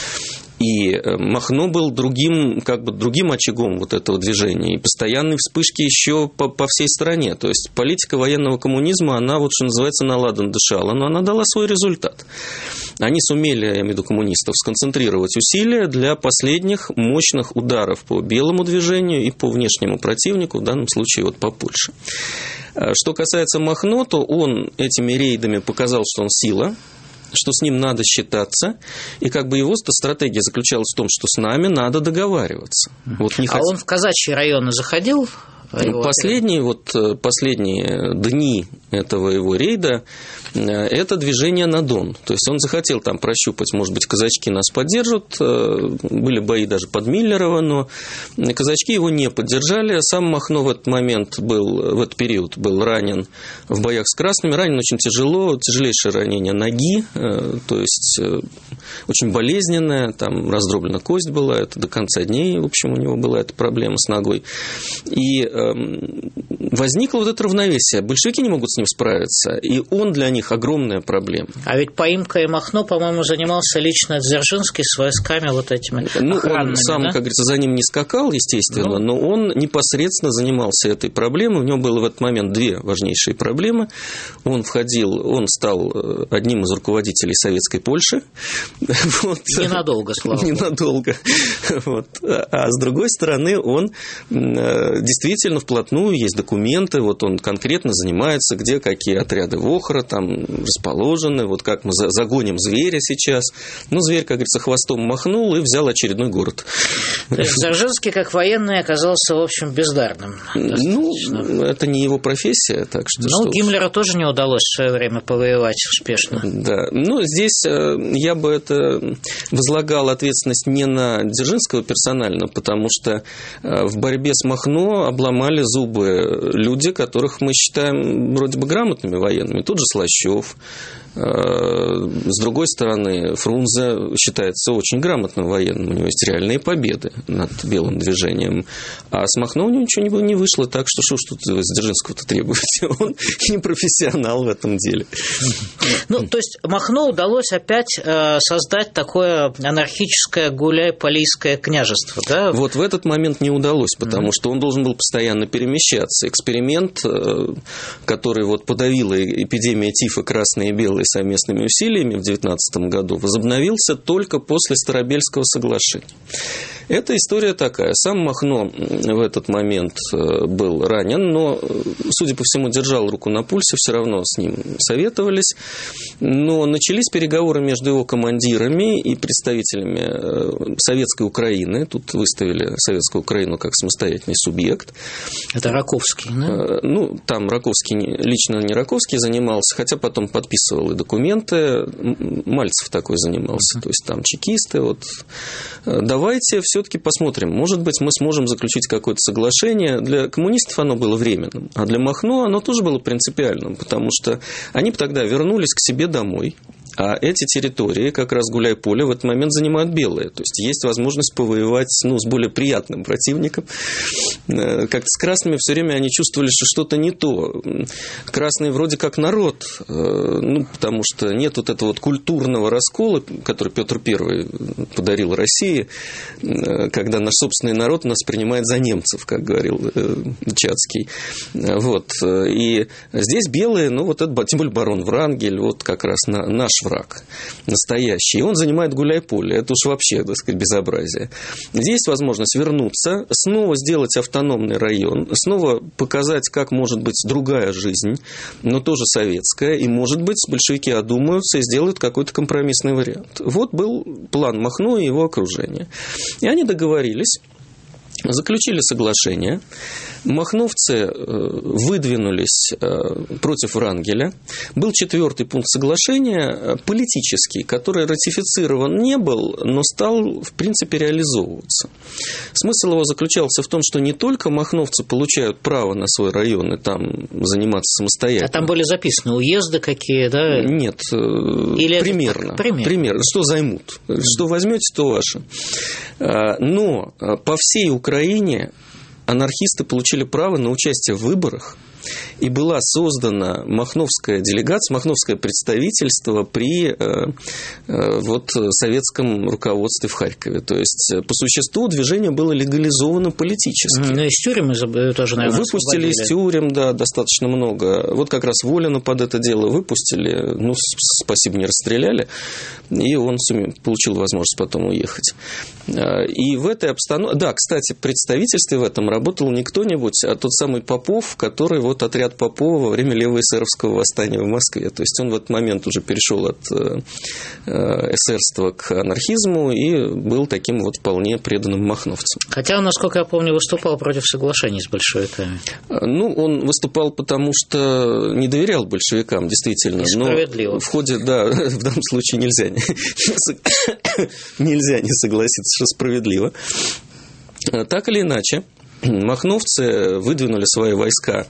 И Махно был другим, как бы другим очагом вот этого движения. И постоянные вспышки еще по, по всей стране. То есть политика военного коммунизма, она вот, что называется, наладан дышала, но она дала свой результат. Они сумели, я имею в виду коммунистов, сконцентрировать усилия для последних мощных ударов по белому движению и по внешнему противнику, в данном случае вот по Польше. Что касается Махно, то он этими рейдами показал, что он сила, что с ним надо считаться, и как бы его стратегия заключалась в том, что с нами надо договариваться. Вот не а хот... он в казачьи районы заходил? Последние, вот, последние дни этого его рейда – это движение на Дон. То есть он захотел там прощупать, может быть, казачки нас поддержат. Были бои даже под Миллерово, но казачки его не поддержали. Сам Махно в этот момент был, в этот период был ранен в боях с красными. Ранен очень тяжело, тяжелейшее ранение ноги, то есть очень болезненное, там раздроблена кость была, это до конца дней, в общем, у него была эта проблема с ногой. И возникло вот это равновесие. Большевики не могут с ним справиться, и он для них огромная проблема. А ведь поимкой Махно, по-моему, занимался лично Дзержинский с войсками вот этими ну, охранными. Он сам, да? как говорится, за ним не скакал, естественно, ну. но он непосредственно занимался этой проблемой. У него было в этот момент две важнейшие проблемы. Он входил, он стал одним из руководителей советской Польши. Вот. Ненадолго, слава богу. Ненадолго. Вот. А с другой стороны, он действительно вплотную, есть документы, вот он конкретно занимается, где какие отряды ВОХРа там расположены, вот как мы загоним зверя сейчас. Ну, зверь, как говорится, хвостом махнул и взял очередной город. То есть Дзержинский, как военный, оказался, в общем, бездарным. Ну, это не его профессия, так что... Ну, что Гиммлеру тоже не удалось в свое время повоевать успешно. Да, ну, здесь я бы это возлагал ответственность не на Дзержинского персонально, потому что в борьбе с Махно обломали зубы люди, которых мы считаем вроде бы грамотными военными. Тут же Слащев. С другой стороны, Фрунзе считается очень грамотным военным. У него есть реальные победы над белым движением. А с Махно у него ничего не вышло, так что что ж тут с Дзержинского-то требуете? Он не профессионал в этом деле. Ну, то есть Махно удалось опять создать такое анархическое гуляй-полийское княжество, да? Вот в этот момент не удалось, потому mm-hmm. что он должен был постоянно перемещаться. Эксперимент, который вот подавила эпидемия тифа красные и белые совместными усилиями в девятнадцатом году, возобновился только после Старобельского соглашения. Эта история такая. Сам Махно в этот момент был ранен, но, судя по всему, держал руку на пульсе, все равно с ним советовались. Но начались переговоры между его командирами и представителями Советской Украины. Тут выставили Советскую Украину как самостоятельный субъект. Это Раковский, да? Ну, там Раковский, лично не Раковский занимался, хотя потом подписывал и документы. Мальцев такой занимался. То есть там чекисты. Вот. Давайте все-таки посмотрим. Может быть, мы сможем заключить какое-то соглашение. Для коммунистов оно было временным, а для Махно оно тоже было принципиальным, потому что они бы тогда вернулись к себе домой. А эти территории, как раз Гуляй-Поле, в этот момент занимают белые. То есть есть возможность повоевать, ну, с более приятным противником. Как-то с красными все время они чувствовали, что что-то не то. Красные вроде как народ, ну, потому что нет вот этого вот культурного раскола, который Петр Первый подарил России, когда наш собственный народ нас принимает за немцев, как говорил Чацкий. Вот. И здесь белые, ну, вот это, тем более барон Врангель, вот как раз наш враг настоящий. И он занимает Гуляй-Поле. Это уж вообще, так сказать, безобразие. Здесь есть возможность вернуться, снова сделать автономный район, снова показать, как может быть другая жизнь, но тоже советская. И, может быть, большевики одумаются и сделают какой-то компромиссный вариант. Вот был план Махно и его окружения. И они договорились. Заключили соглашение. Махновцы выдвинулись против Врангеля. Был четвертый пункт соглашения, политический, который ратифицирован не был, но стал, в принципе, реализовываться. Смысл его заключался в том, что не только махновцы получают право на свой район и там заниматься самостоятельно. А там были записаны уезды какие, да? Нет, Или примерно, это примерно. Примерно. Что займут, mm-hmm. что возьмете, то ваше. Но по всей Украине анархисты получили право на участие в выборах, и была создана махновская делегация, махновское представительство при э, э, вот, советском руководстве в Харькове. То есть, по существу, движение было легализовано политически. Ну, из тюрем тоже, наверное, выпустили из тюрем, да, достаточно много. Вот как раз Волина под это дело выпустили, ну, спасибо, не расстреляли, и он сумел, получил возможность потом уехать. И в этой обстановке... Да, кстати, в представительстве в этом работал не кто-нибудь, а тот самый Попов, который вот отряд Попова во время левоэсеровского восстания в Москве. То есть он в этот момент уже перешел от эсерства к анархизму и был таким вот вполне преданным махновцем. Хотя он, насколько я помню, выступал против соглашений с большевиками. Ну, он выступал потому, что не доверял большевикам, действительно. Несправедливо. Но в ходе, да, в данном случае нельзя не, нельзя не согласиться, что справедливо. Так или иначе, махновцы выдвинули свои войска.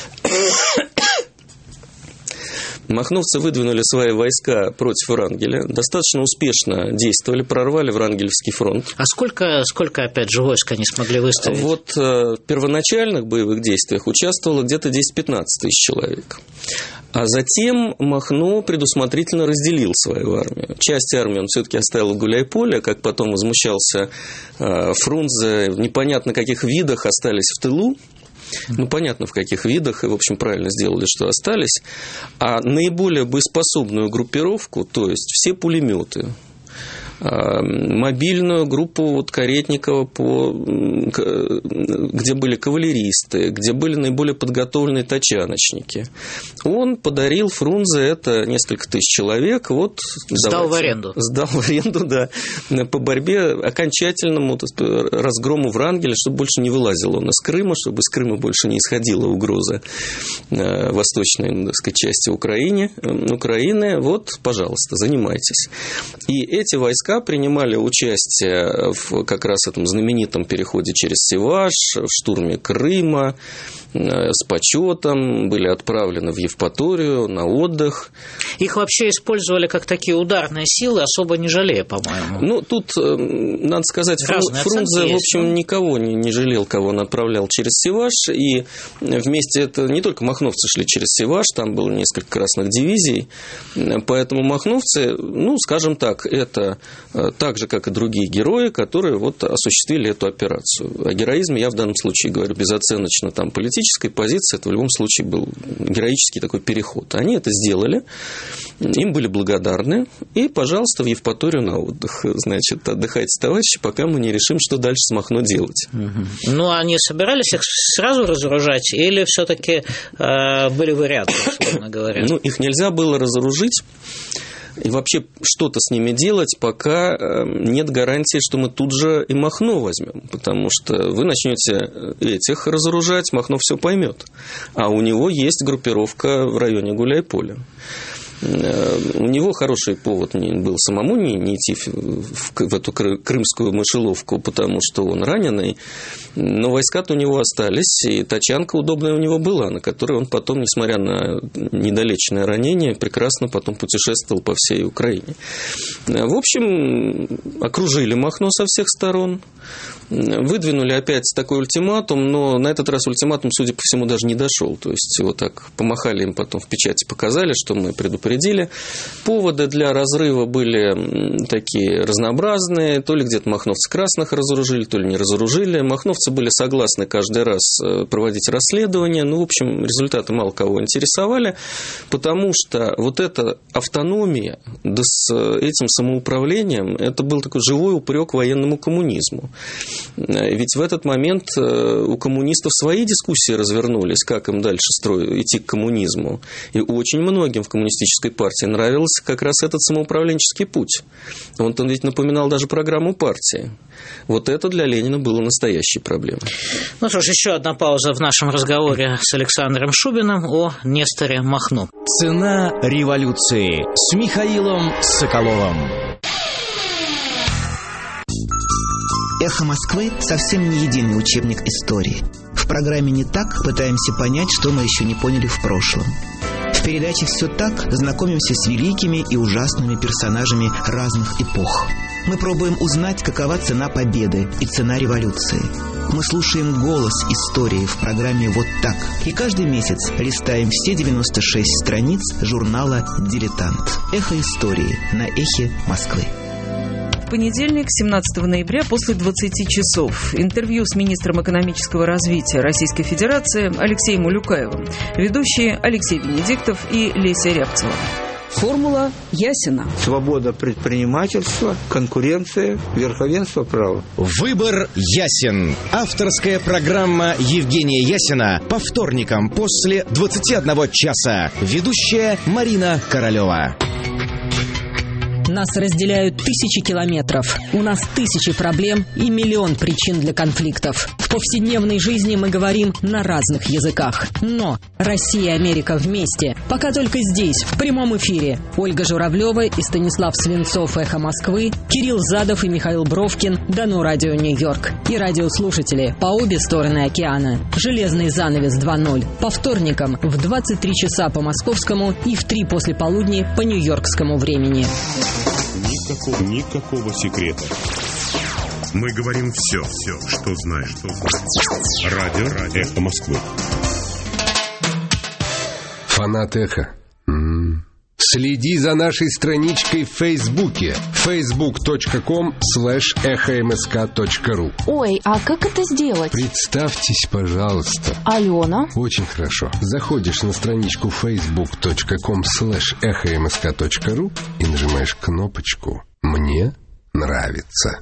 Махновцы выдвинули свои войска против Врангеля, достаточно успешно действовали, прорвали Врангелевский фронт. А сколько, сколько опять же, войск они смогли выставить? Вот в первоначальных боевых действиях участвовало где-то десять-пятнадцать тысяч человек. А затем Махно предусмотрительно разделил свою армию. Часть армии он все-таки оставил в Гуляйполе, как потом возмущался Фрунзе, в непонятно каких видах остались в тылу. Ну, понятно, в каких видах, и, в общем, правильно сделали, что остались. А наиболее боеспособную группировку, то есть все пулеметы, мобильную группу вот Каретникова, по, где были кавалеристы, где были наиболее подготовленные тачаночники. Он подарил Фрунзе это несколько тысяч человек. Вот, сдал давайте, в аренду. Сдал в аренду, да, по борьбе окончательному разгрому Врангеля, чтобы больше не вылазил он из Крыма, чтобы из Крыма больше не исходила угроза восточной, так сказать, части Украины. Украины. Вот, пожалуйста, занимайтесь. И эти войска принимали участие в как раз этом знаменитом переходе через Севаш, в штурме Крыма, с почетом, были отправлены в Евпаторию на отдых. Их вообще использовали как такие ударные силы, особо не жалея, по-моему. Ну, тут, надо сказать, Разные Фрунзе, в общем, никого не, не жалел, кого он отправлял через Севаш, и вместе это не только махновцы шли через Севаш, там было несколько красных дивизий, поэтому махновцы, ну, скажем так, это так же, как и другие герои, которые вот осуществили эту операцию. О героизме я в данном случае говорю безоценочно, там, политически, позиции, это в любом случае был героический такой переход. Они это сделали, им были благодарны, и, пожалуйста, в Евпаторию на отдых. Значит, отдыхайте, товарищи, пока мы не решим, что дальше с Махно делать. Угу. Ну, они собирались их сразу разоружать, или все-таки э, были варианты, условно говоря? Ну, их нельзя было разоружить. И вообще что-то с ними делать, пока нет гарантии, что мы тут же и Махно возьмем. Потому что вы начнете этих разоружать, Махно все поймет. А у него есть группировка в районе Гуляйполя. У него хороший повод был самому не, не идти в, в эту крымскую мышеловку, потому что он раненый, но войска-то у него остались, и тачанка удобная у него была, на которой он потом, несмотря на недолеченное ранение, прекрасно потом путешествовал по всей Украине. В общем, окружили Махно со всех сторон, выдвинули опять такой ультиматум, но на этот раз ультиматум, судя по всему, даже не дошел. То есть вот так помахали им потом в печати, показали, что мы предупредили. Поводы для разрыва были такие разнообразные. То ли где-то махновцы красных разоружили, то ли не разоружили. Махновцы были согласны каждый раз проводить расследование. Ну, в общем, результаты мало кого интересовали, потому что вот эта автономия, да с этим самоуправлением, это был такой живой упрек военному коммунизму. Ведь в этот момент у коммунистов свои дискуссии развернулись, как им дальше строить, идти к коммунизму. И очень многим в коммунистической коммунистической партии нравился как раз этот самоуправленческий путь. Он там ведь напоминал даже программу партии. Вот это для Ленина было настоящей проблемой. Ну что ж, еще одна пауза в нашем разговоре с Александром Шубиным о Несторе Махно. Цена революции с Михаилом Соколовым. «Эхо Москвы» совсем не единый учебник истории. В программе «Не так» пытаемся понять, что мы еще не поняли в прошлом. В передаче «Все так» знакомимся с великими и ужасными персонажами разных эпох. Мы пробуем узнать, какова цена победы и цена революции. Мы слушаем голос истории в программе «Вот так». И каждый месяц листаем все девяносто шесть страниц журнала «Дилетант». «Эхо истории» на «Эхе Москвы». В понедельник, семнадцатого ноября, после двадцати часов. Интервью с министром экономического развития Российской Федерации Алексеем Улюкаевым. Ведущие Алексей Венедиктов и Леся Рябцева. Формула ясена. Свобода предпринимательства, конкуренция, верховенство права. Выбор ясен. Авторская программа Евгения Ясина по вторникам после двадцати одного часа. Ведущая Марина Королева. Нас разделяют тысячи километров. У нас тысячи проблем и миллион причин для конфликтов. В повседневной жизни мы говорим на разных языках. Но Россия и Америка вместе. Пока только здесь, в прямом эфире. Ольга Журавлева и Станислав Свинцов, «Эхо Москвы», Кирилл Задов и Михаил Бровкин, Дано Радио Нью-Йорк. И радиослушатели по обе стороны океана. Железный занавес два ноль. По вторникам в двадцать три часа по московскому и в три после полудня по нью-йоркскому времени. Никакого, никакого секрета. Мы говорим все, все, что знаешь, что знаешь. Радио, Радио «Эхо Москвы». Фанат «Эхо». М-м. Следи за нашей страничкой в Фейсбуке. фейсбук точка ком слэш эхо эм эс ка точка ру. Ой, а как это сделать? Представьтесь, пожалуйста. Алена. Очень хорошо. Заходишь на страничку фейсбук точка ком слэш эхо эм эс ка точка ру и нажимаешь кнопочку «Мне нравится».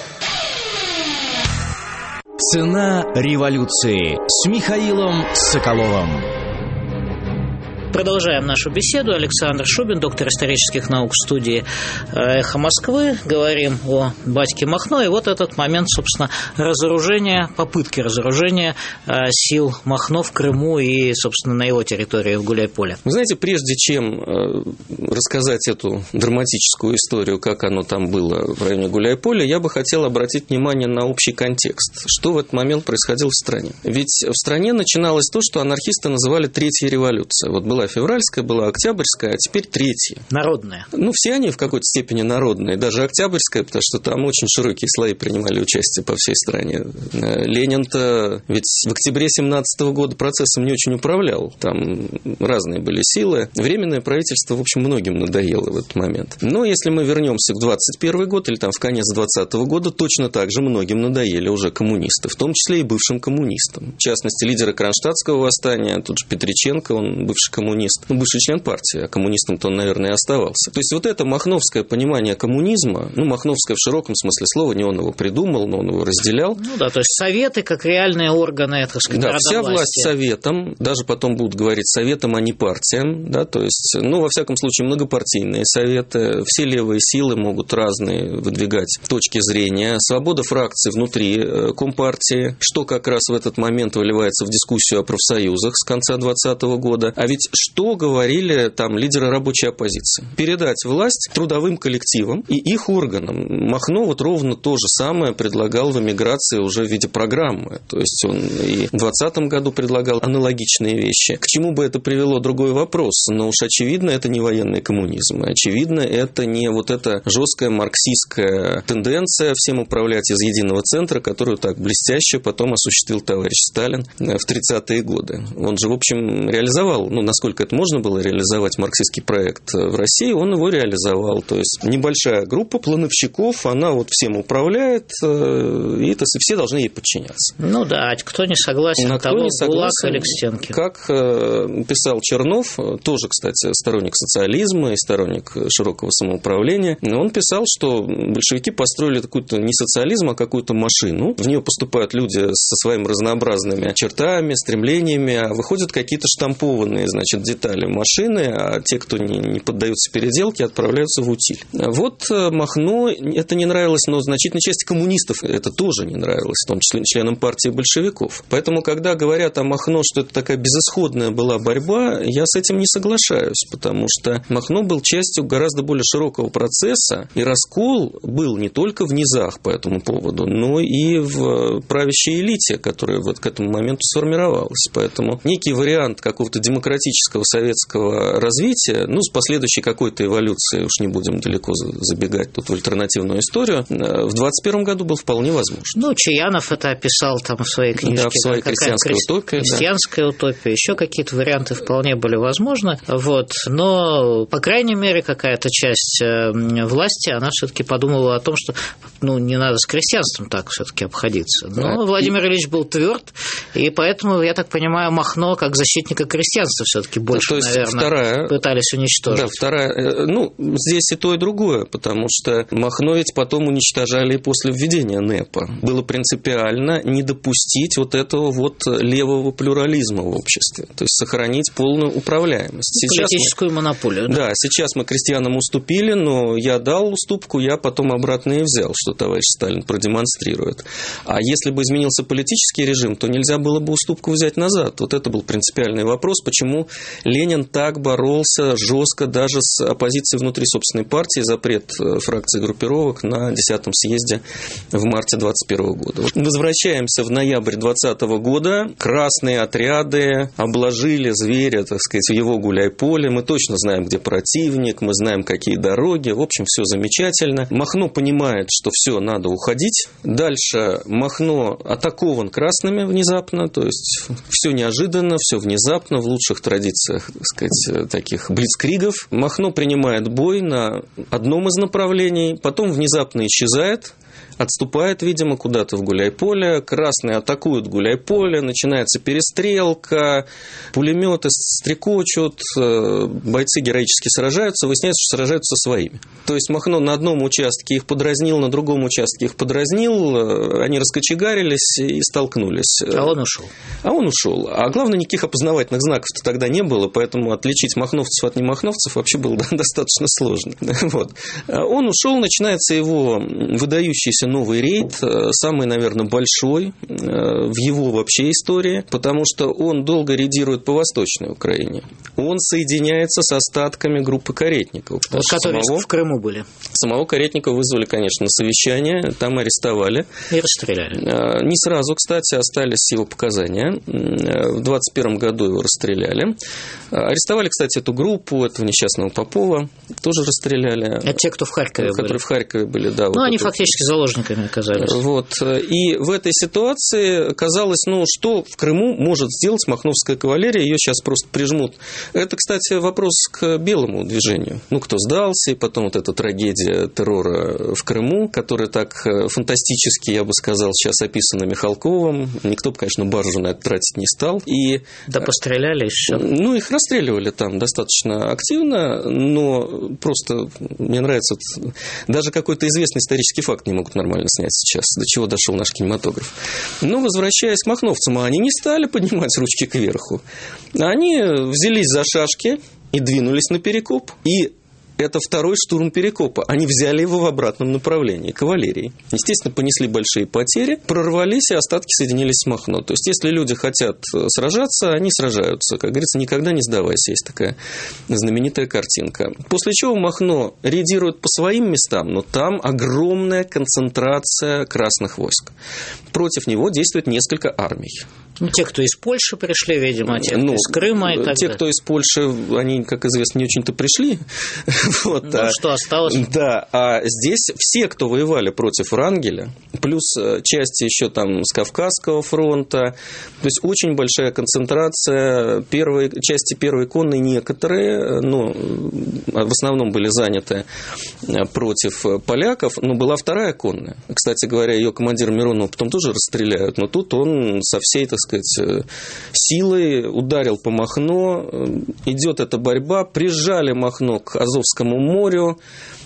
Цена революции с Михаилом Соколовым. Продолжаем нашу беседу. Александр Шубин, доктор исторических наук, в студии «Эхо Москвы». Говорим о батьке Махно. И вот этот момент, собственно, разоружения, попытки разоружения сил Махно в Крыму и, собственно, на его территории в Гуляйполе. Вы знаете, прежде чем рассказать эту драматическую историю, как оно там было в районе Гуляйполя, я бы хотел обратить внимание на общий контекст. Что в этот момент происходило в стране? Ведь в стране начиналось то, что анархисты называли «Третья революция». Вот была февральская, была октябрьская, а теперь третья. Народная. Ну, все они в какой-то степени народные. Даже октябрьская, потому что там очень широкие слои принимали участие по всей стране. Ленин-то ведь в октябре семнадцатого года процессом не очень управлял. Там разные были силы. Временное правительство, в общем, многим надоело в этот момент. Но если мы вернемся в двадцать первый год или там в конец двадцатого года, точно так же многим надоели уже коммунисты, в том числе и бывшим коммунистам. В частности, лидеры Кронштадтского восстания, тут же Петриченко, он бывший коммунист. Ну, бывший член партии, а коммунистом-то он, наверное, и оставался. То есть вот это махновское понимание коммунизма, ну, махновское в широком смысле слова, не он его придумал, но он его разделял. Ну да, то есть советы как реальные органы, так сказать, да, вся власть советом, даже потом будут говорить советом, а не партиям, да, то есть, ну, во всяком случае, многопартийные советы, все левые силы могут разные выдвигать точки зрения, свобода фракций внутри Компартии, что как раз в этот момент выливается в дискуссию о профсоюзах с конца двадцатого года, а ведь что говорили там лидеры рабочей оппозиции? Передать власть трудовым коллективам и их органам. Махно вот ровно то же самое предлагал в эмиграции уже в виде программы. То есть он и в двадцатом году предлагал аналогичные вещи. К чему бы это привело, другой вопрос. Но уж очевидно, это не военный коммунизм. Очевидно, это не вот эта жесткая марксистская тенденция всем управлять из единого центра, которую так блестяще потом осуществил товарищ Сталин в тридцатые годы. Он же, в общем, реализовал, ну, насколько это можно было реализовать марксистский проект в России, он его реализовал. То есть небольшая группа плановщиков, она вот всем управляет, и это все должны ей подчиняться. Ну да, а кто не согласен, на того не согласен, ГУЛАГ или к стенке. Как писал Чернов, тоже, кстати, сторонник социализма и сторонник широкого самоуправления, он писал, что большевики построили какую-то не социализм, а какую-то машину. В нее поступают люди со своими разнообразными чертами, стремлениями, а выходят какие-то штампованные, значит, меняют детали машины, а те, кто не, не поддаются переделке, отправляются в утиль. Вот Махно, это не нравилось, но значительной части коммунистов это тоже не нравилось, в том числе членам партии большевиков. Поэтому, когда говорят о Махно, что это такая безысходная была борьба, я с этим не соглашаюсь, потому что Махно был частью гораздо более широкого процесса, и раскол был не только в низах по этому поводу, но и в правящей элите, которая вот к этому моменту сформировалась. Поэтому некий вариант какого-то демократического советского развития, ну, с последующей какой-то эволюцией, уж не будем далеко забегать тут в альтернативную историю, в двадцать первом году был вполне возможен. Ну, Чаянов это описал там в своей книжке. Да, в своей крестьянской утопии. Крестьянская да. утопия, еще какие-то варианты вполне были возможны. Вот. Но, по крайней мере, какая-то часть власти, она все-таки подумала о том, что ну, не надо с крестьянством так все-таки обходиться. Но да. Владимир Ильич был тверд, и поэтому, я так понимаю, Махно как защитника крестьянства все-таки больше, ну, то есть наверное, вторая, пытались уничтожить. Да, вторая. Ну, здесь и то, и другое, потому что Махно ведь потом уничтожали и после введения НЭПа. Было принципиально не допустить вот этого вот левого плюрализма в обществе, то есть сохранить полную управляемость. Сейчас политическую мы, монополию. Да? да, сейчас мы крестьянам уступили, но я дал уступку, я потом обратно и взял, что товарищ Сталин продемонстрирует. А если бы изменился политический режим, то нельзя было бы уступку взять назад. Вот это был принципиальный вопрос, почему Ленин так боролся жестко даже с оппозицией внутри собственной партии, запрет фракций и группировок на десятом съезде в марте двадцать первого года. Возвращаемся в ноябрь двадцатого года. Красные отряды обложили зверя, так сказать, в его гуляй-поле. Мы точно знаем, где противник, мы знаем, какие дороги. В общем, все замечательно. Махно понимает, что все, надо уходить. Дальше Махно атакован красными внезапно, то есть все неожиданно, все внезапно, в лучших традициях, так сказать, таких блицкригов. Махно принимает бой на одном из направлений, потом внезапно исчезает, отступает, видимо, куда-то в гуляй-поле. Красные атакуют гуляй-поле, начинается перестрелка, пулеметы стрекочут, бойцы героически сражаются, выясняется, что сражаются со своими. То есть Махно на одном участке их подразнил, на другом участке их подразнил, они раскочегарились и столкнулись. А он ушел. А он ушел. А главное, никаких опознавательных знаков-то тогда не было, поэтому отличить махновцев от немахновцев вообще было достаточно сложно. Вот. Он ушел, начинается его выдающийся новый рейд, самый, наверное, большой в его вообще истории, потому что он долго рейдирует по Восточной Украине. Он соединяется с остатками группы Каретникова. Которые самого, в Крыму были. Самого Каретникова вызвали, конечно, на совещание, там арестовали. И расстреляли. Не сразу, кстати, остались его показания. В двадцать первом году его расстреляли. Арестовали, кстати, эту группу, этого несчастного Попова, тоже расстреляли. Это те, кто в Харькове которые были. в Харькове были, да. Ну, вот они это... фактически заложниками оказались. Вот. И в этой ситуации казалось, ну, что в Крыму может сделать махновская кавалерия, ее сейчас просто прижмут. Это, кстати, вопрос к белому движению. Ну, кто сдался, и потом вот эта трагедия террора в Крыму, которая так фантастически, я бы сказал, сейчас описана Михалковым. Никто бы, конечно, баржу на это тратить не стал. И... Да постреляли еще. Ну, их расстреливали там достаточно активно, но просто мне нравится, даже какой-то известный исторический факт не могут нормально снять сейчас, до чего дошел наш кинематограф. Но, возвращаясь к махновцам, они не стали поднимать ручки кверху. Они взялись за шашки и двинулись на Перекоп. И это второй штурм Перекопа. Они взяли его в обратном направлении, кавалерией. Естественно, понесли большие потери, прорвались, и остатки соединились с Махно. То есть, если люди хотят сражаться, они сражаются. Как говорится, никогда не сдавайся. Есть такая знаменитая картинка. После чего Махно рейдирует по своим местам, но там огромная концентрация красных войск. Против него действует несколько армий. Ну, те, кто из Польши пришли, видимо, те, кто ну, из Крыма и так Те, далее. кто из Польши, они, как известно, не очень-то пришли. Вот, ну, а, что осталось? Да, а здесь все, кто воевали против Врангеля, плюс части еще там с Кавказского фронта, то есть очень большая концентрация, первой, части первой конной некоторые, ну, в основном были заняты против поляков, но была вторая конная. Кстати говоря, ее командир Миронова потом тоже расстреляют, но тут он со всей, так сказать, силой ударил по Махно, идет эта борьба, прижали Махно к Азовскому морю,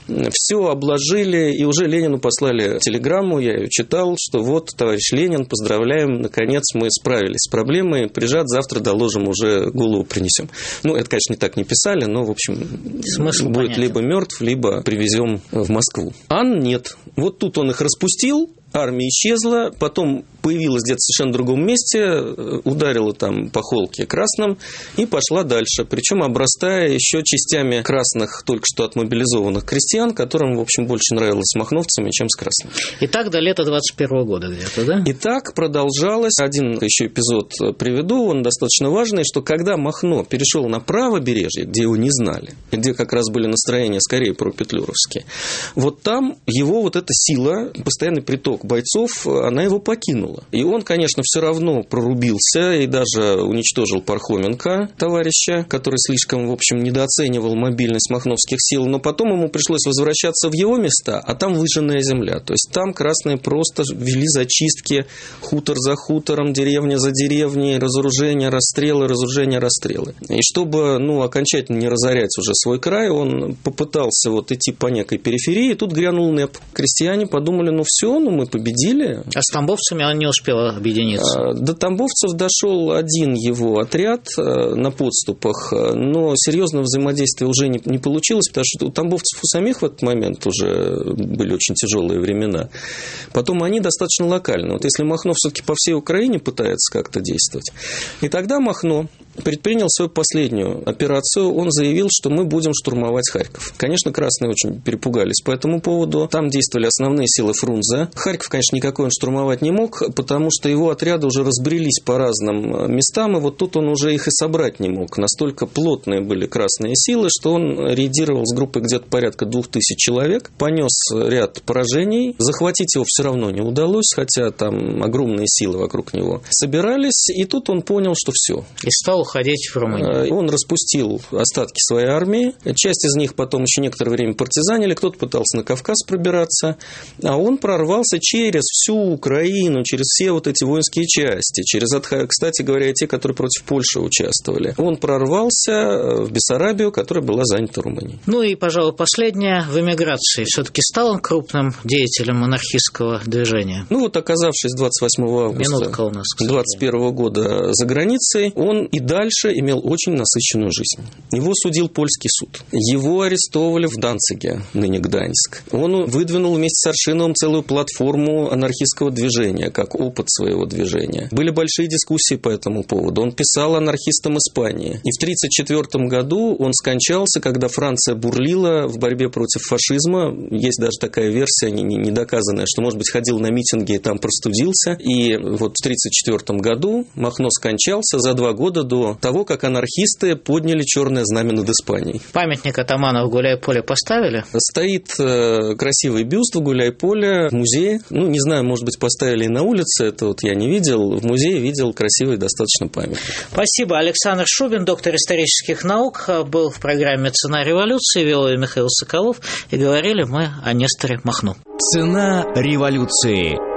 Все обложили, и уже Ленину послали телеграмму, я ее читал, что вот, товарищ Ленин, поздравляем, наконец мы справились с проблемой, прижат, завтра доложим, уже голову принесем. Ну, это, конечно, не так не писали, но, в общем, смысл будет понятен. Либо мертв, либо привезем в Москву. А нет. Вот тут он их распустил, армия исчезла, потом появилась где-то в совершенно другом месте, ударила там по холке красным и пошла дальше. Причем обрастая еще частями красных, только что отмобилизованных крестьян, которым, в общем, больше нравилось с махновцами, чем с красными. И так до лета двадцать первого года где-то, да? И так продолжалось. Один еще эпизод приведу, он достаточно важный, что когда Махно перешел на правобережье, где его не знали, и где как раз были настроения скорее пропетлюровские, вот там его вот эта сила, постоянный приток бойцов, она его покинула. И он, конечно, все равно прорубился и даже уничтожил Пархоменко, товарища, который слишком, в общем, недооценивал мобильность махновских сил, но потом ему пришлось возвращаться в его места, а там выжженная земля. То есть там красные просто вели зачистки, хутор за хутором, деревня за деревней, разоружение, расстрелы, разоружение, расстрелы. И чтобы, ну, окончательно не разорять уже свой край, он попытался вот идти по некой периферии, и тут грянул НЭП. Крестьяне подумали, ну все, ну мы победили. А с тамбовцами он не успел объединиться? До тамбовцев дошел один его отряд на подступах, но серьезного взаимодействия уже не, не получилось, потому что у тамбовцев у самих в этот момент уже были очень тяжелые времена. Потом они достаточно локальны. Вот если Махно все-таки по всей Украине пытается как-то действовать, и тогда Махно предпринял свою последнюю операцию. Он заявил, что мы будем штурмовать Харьков. Конечно, красные очень перепугались по этому поводу. Там действовали основные силы Фрунзе. Харьков, конечно, никакой он штурмовать не мог, потому что его отряды уже разбрелись по разным местам, и вот тут он уже их и собрать не мог. Настолько плотные были красные силы, что он рейдировал с группой где-то порядка двух тысяч человек, понес ряд поражений. Захватить его все равно не удалось, хотя там огромные силы вокруг него собирались, и тут он понял, что все. И стал уходить в Румынию. Он распустил остатки своей армии. Часть из них потом еще некоторое время партизанили, кто-то пытался на Кавказ пробираться, а он прорвался через всю Украину, через все вот эти воинские части, через, кстати говоря, те, которые против Польши участвовали. Он прорвался в Бессарабию, которая была занята Румынией. Ну и, пожалуй, последнее. В эмиграции все-таки стал он крупным деятелем монархистского движения? Ну вот, оказавшись двадцать восьмого августа двадцать первого года за границей, он и дальше имел очень насыщенную жизнь. Его судил польский суд. Его арестовывали в Данциге, ныне Гданьск. Он выдвинул вместе с Аршиновым целую платформу анархистского движения, как опыт своего движения. Были большие дискуссии по этому поводу. Он писал анархистам Испании. И в тридцать четвёртом году он скончался, когда Франция бурлила в борьбе против фашизма. Есть даже такая версия, недоказанная, что, может быть, ходил на митинги и там простудился. И вот в тридцать четвёртом году Махно скончался за два года до того, как анархисты подняли черное знамя над Испанией. Памятник атамана в Гуляй-Поле поставили? Стоит э, красивый бюст в Гуляй-Поле в музее. Ну, не знаю, может быть, поставили и на улице, это вот я не видел. В музее видел красивый достаточно памятник. Спасибо. Александр Шубин, доктор исторических наук, был в программе «Цена революции», вел ее Михаил Соколов, и говорили мы о Несторе Махно. Цена революции.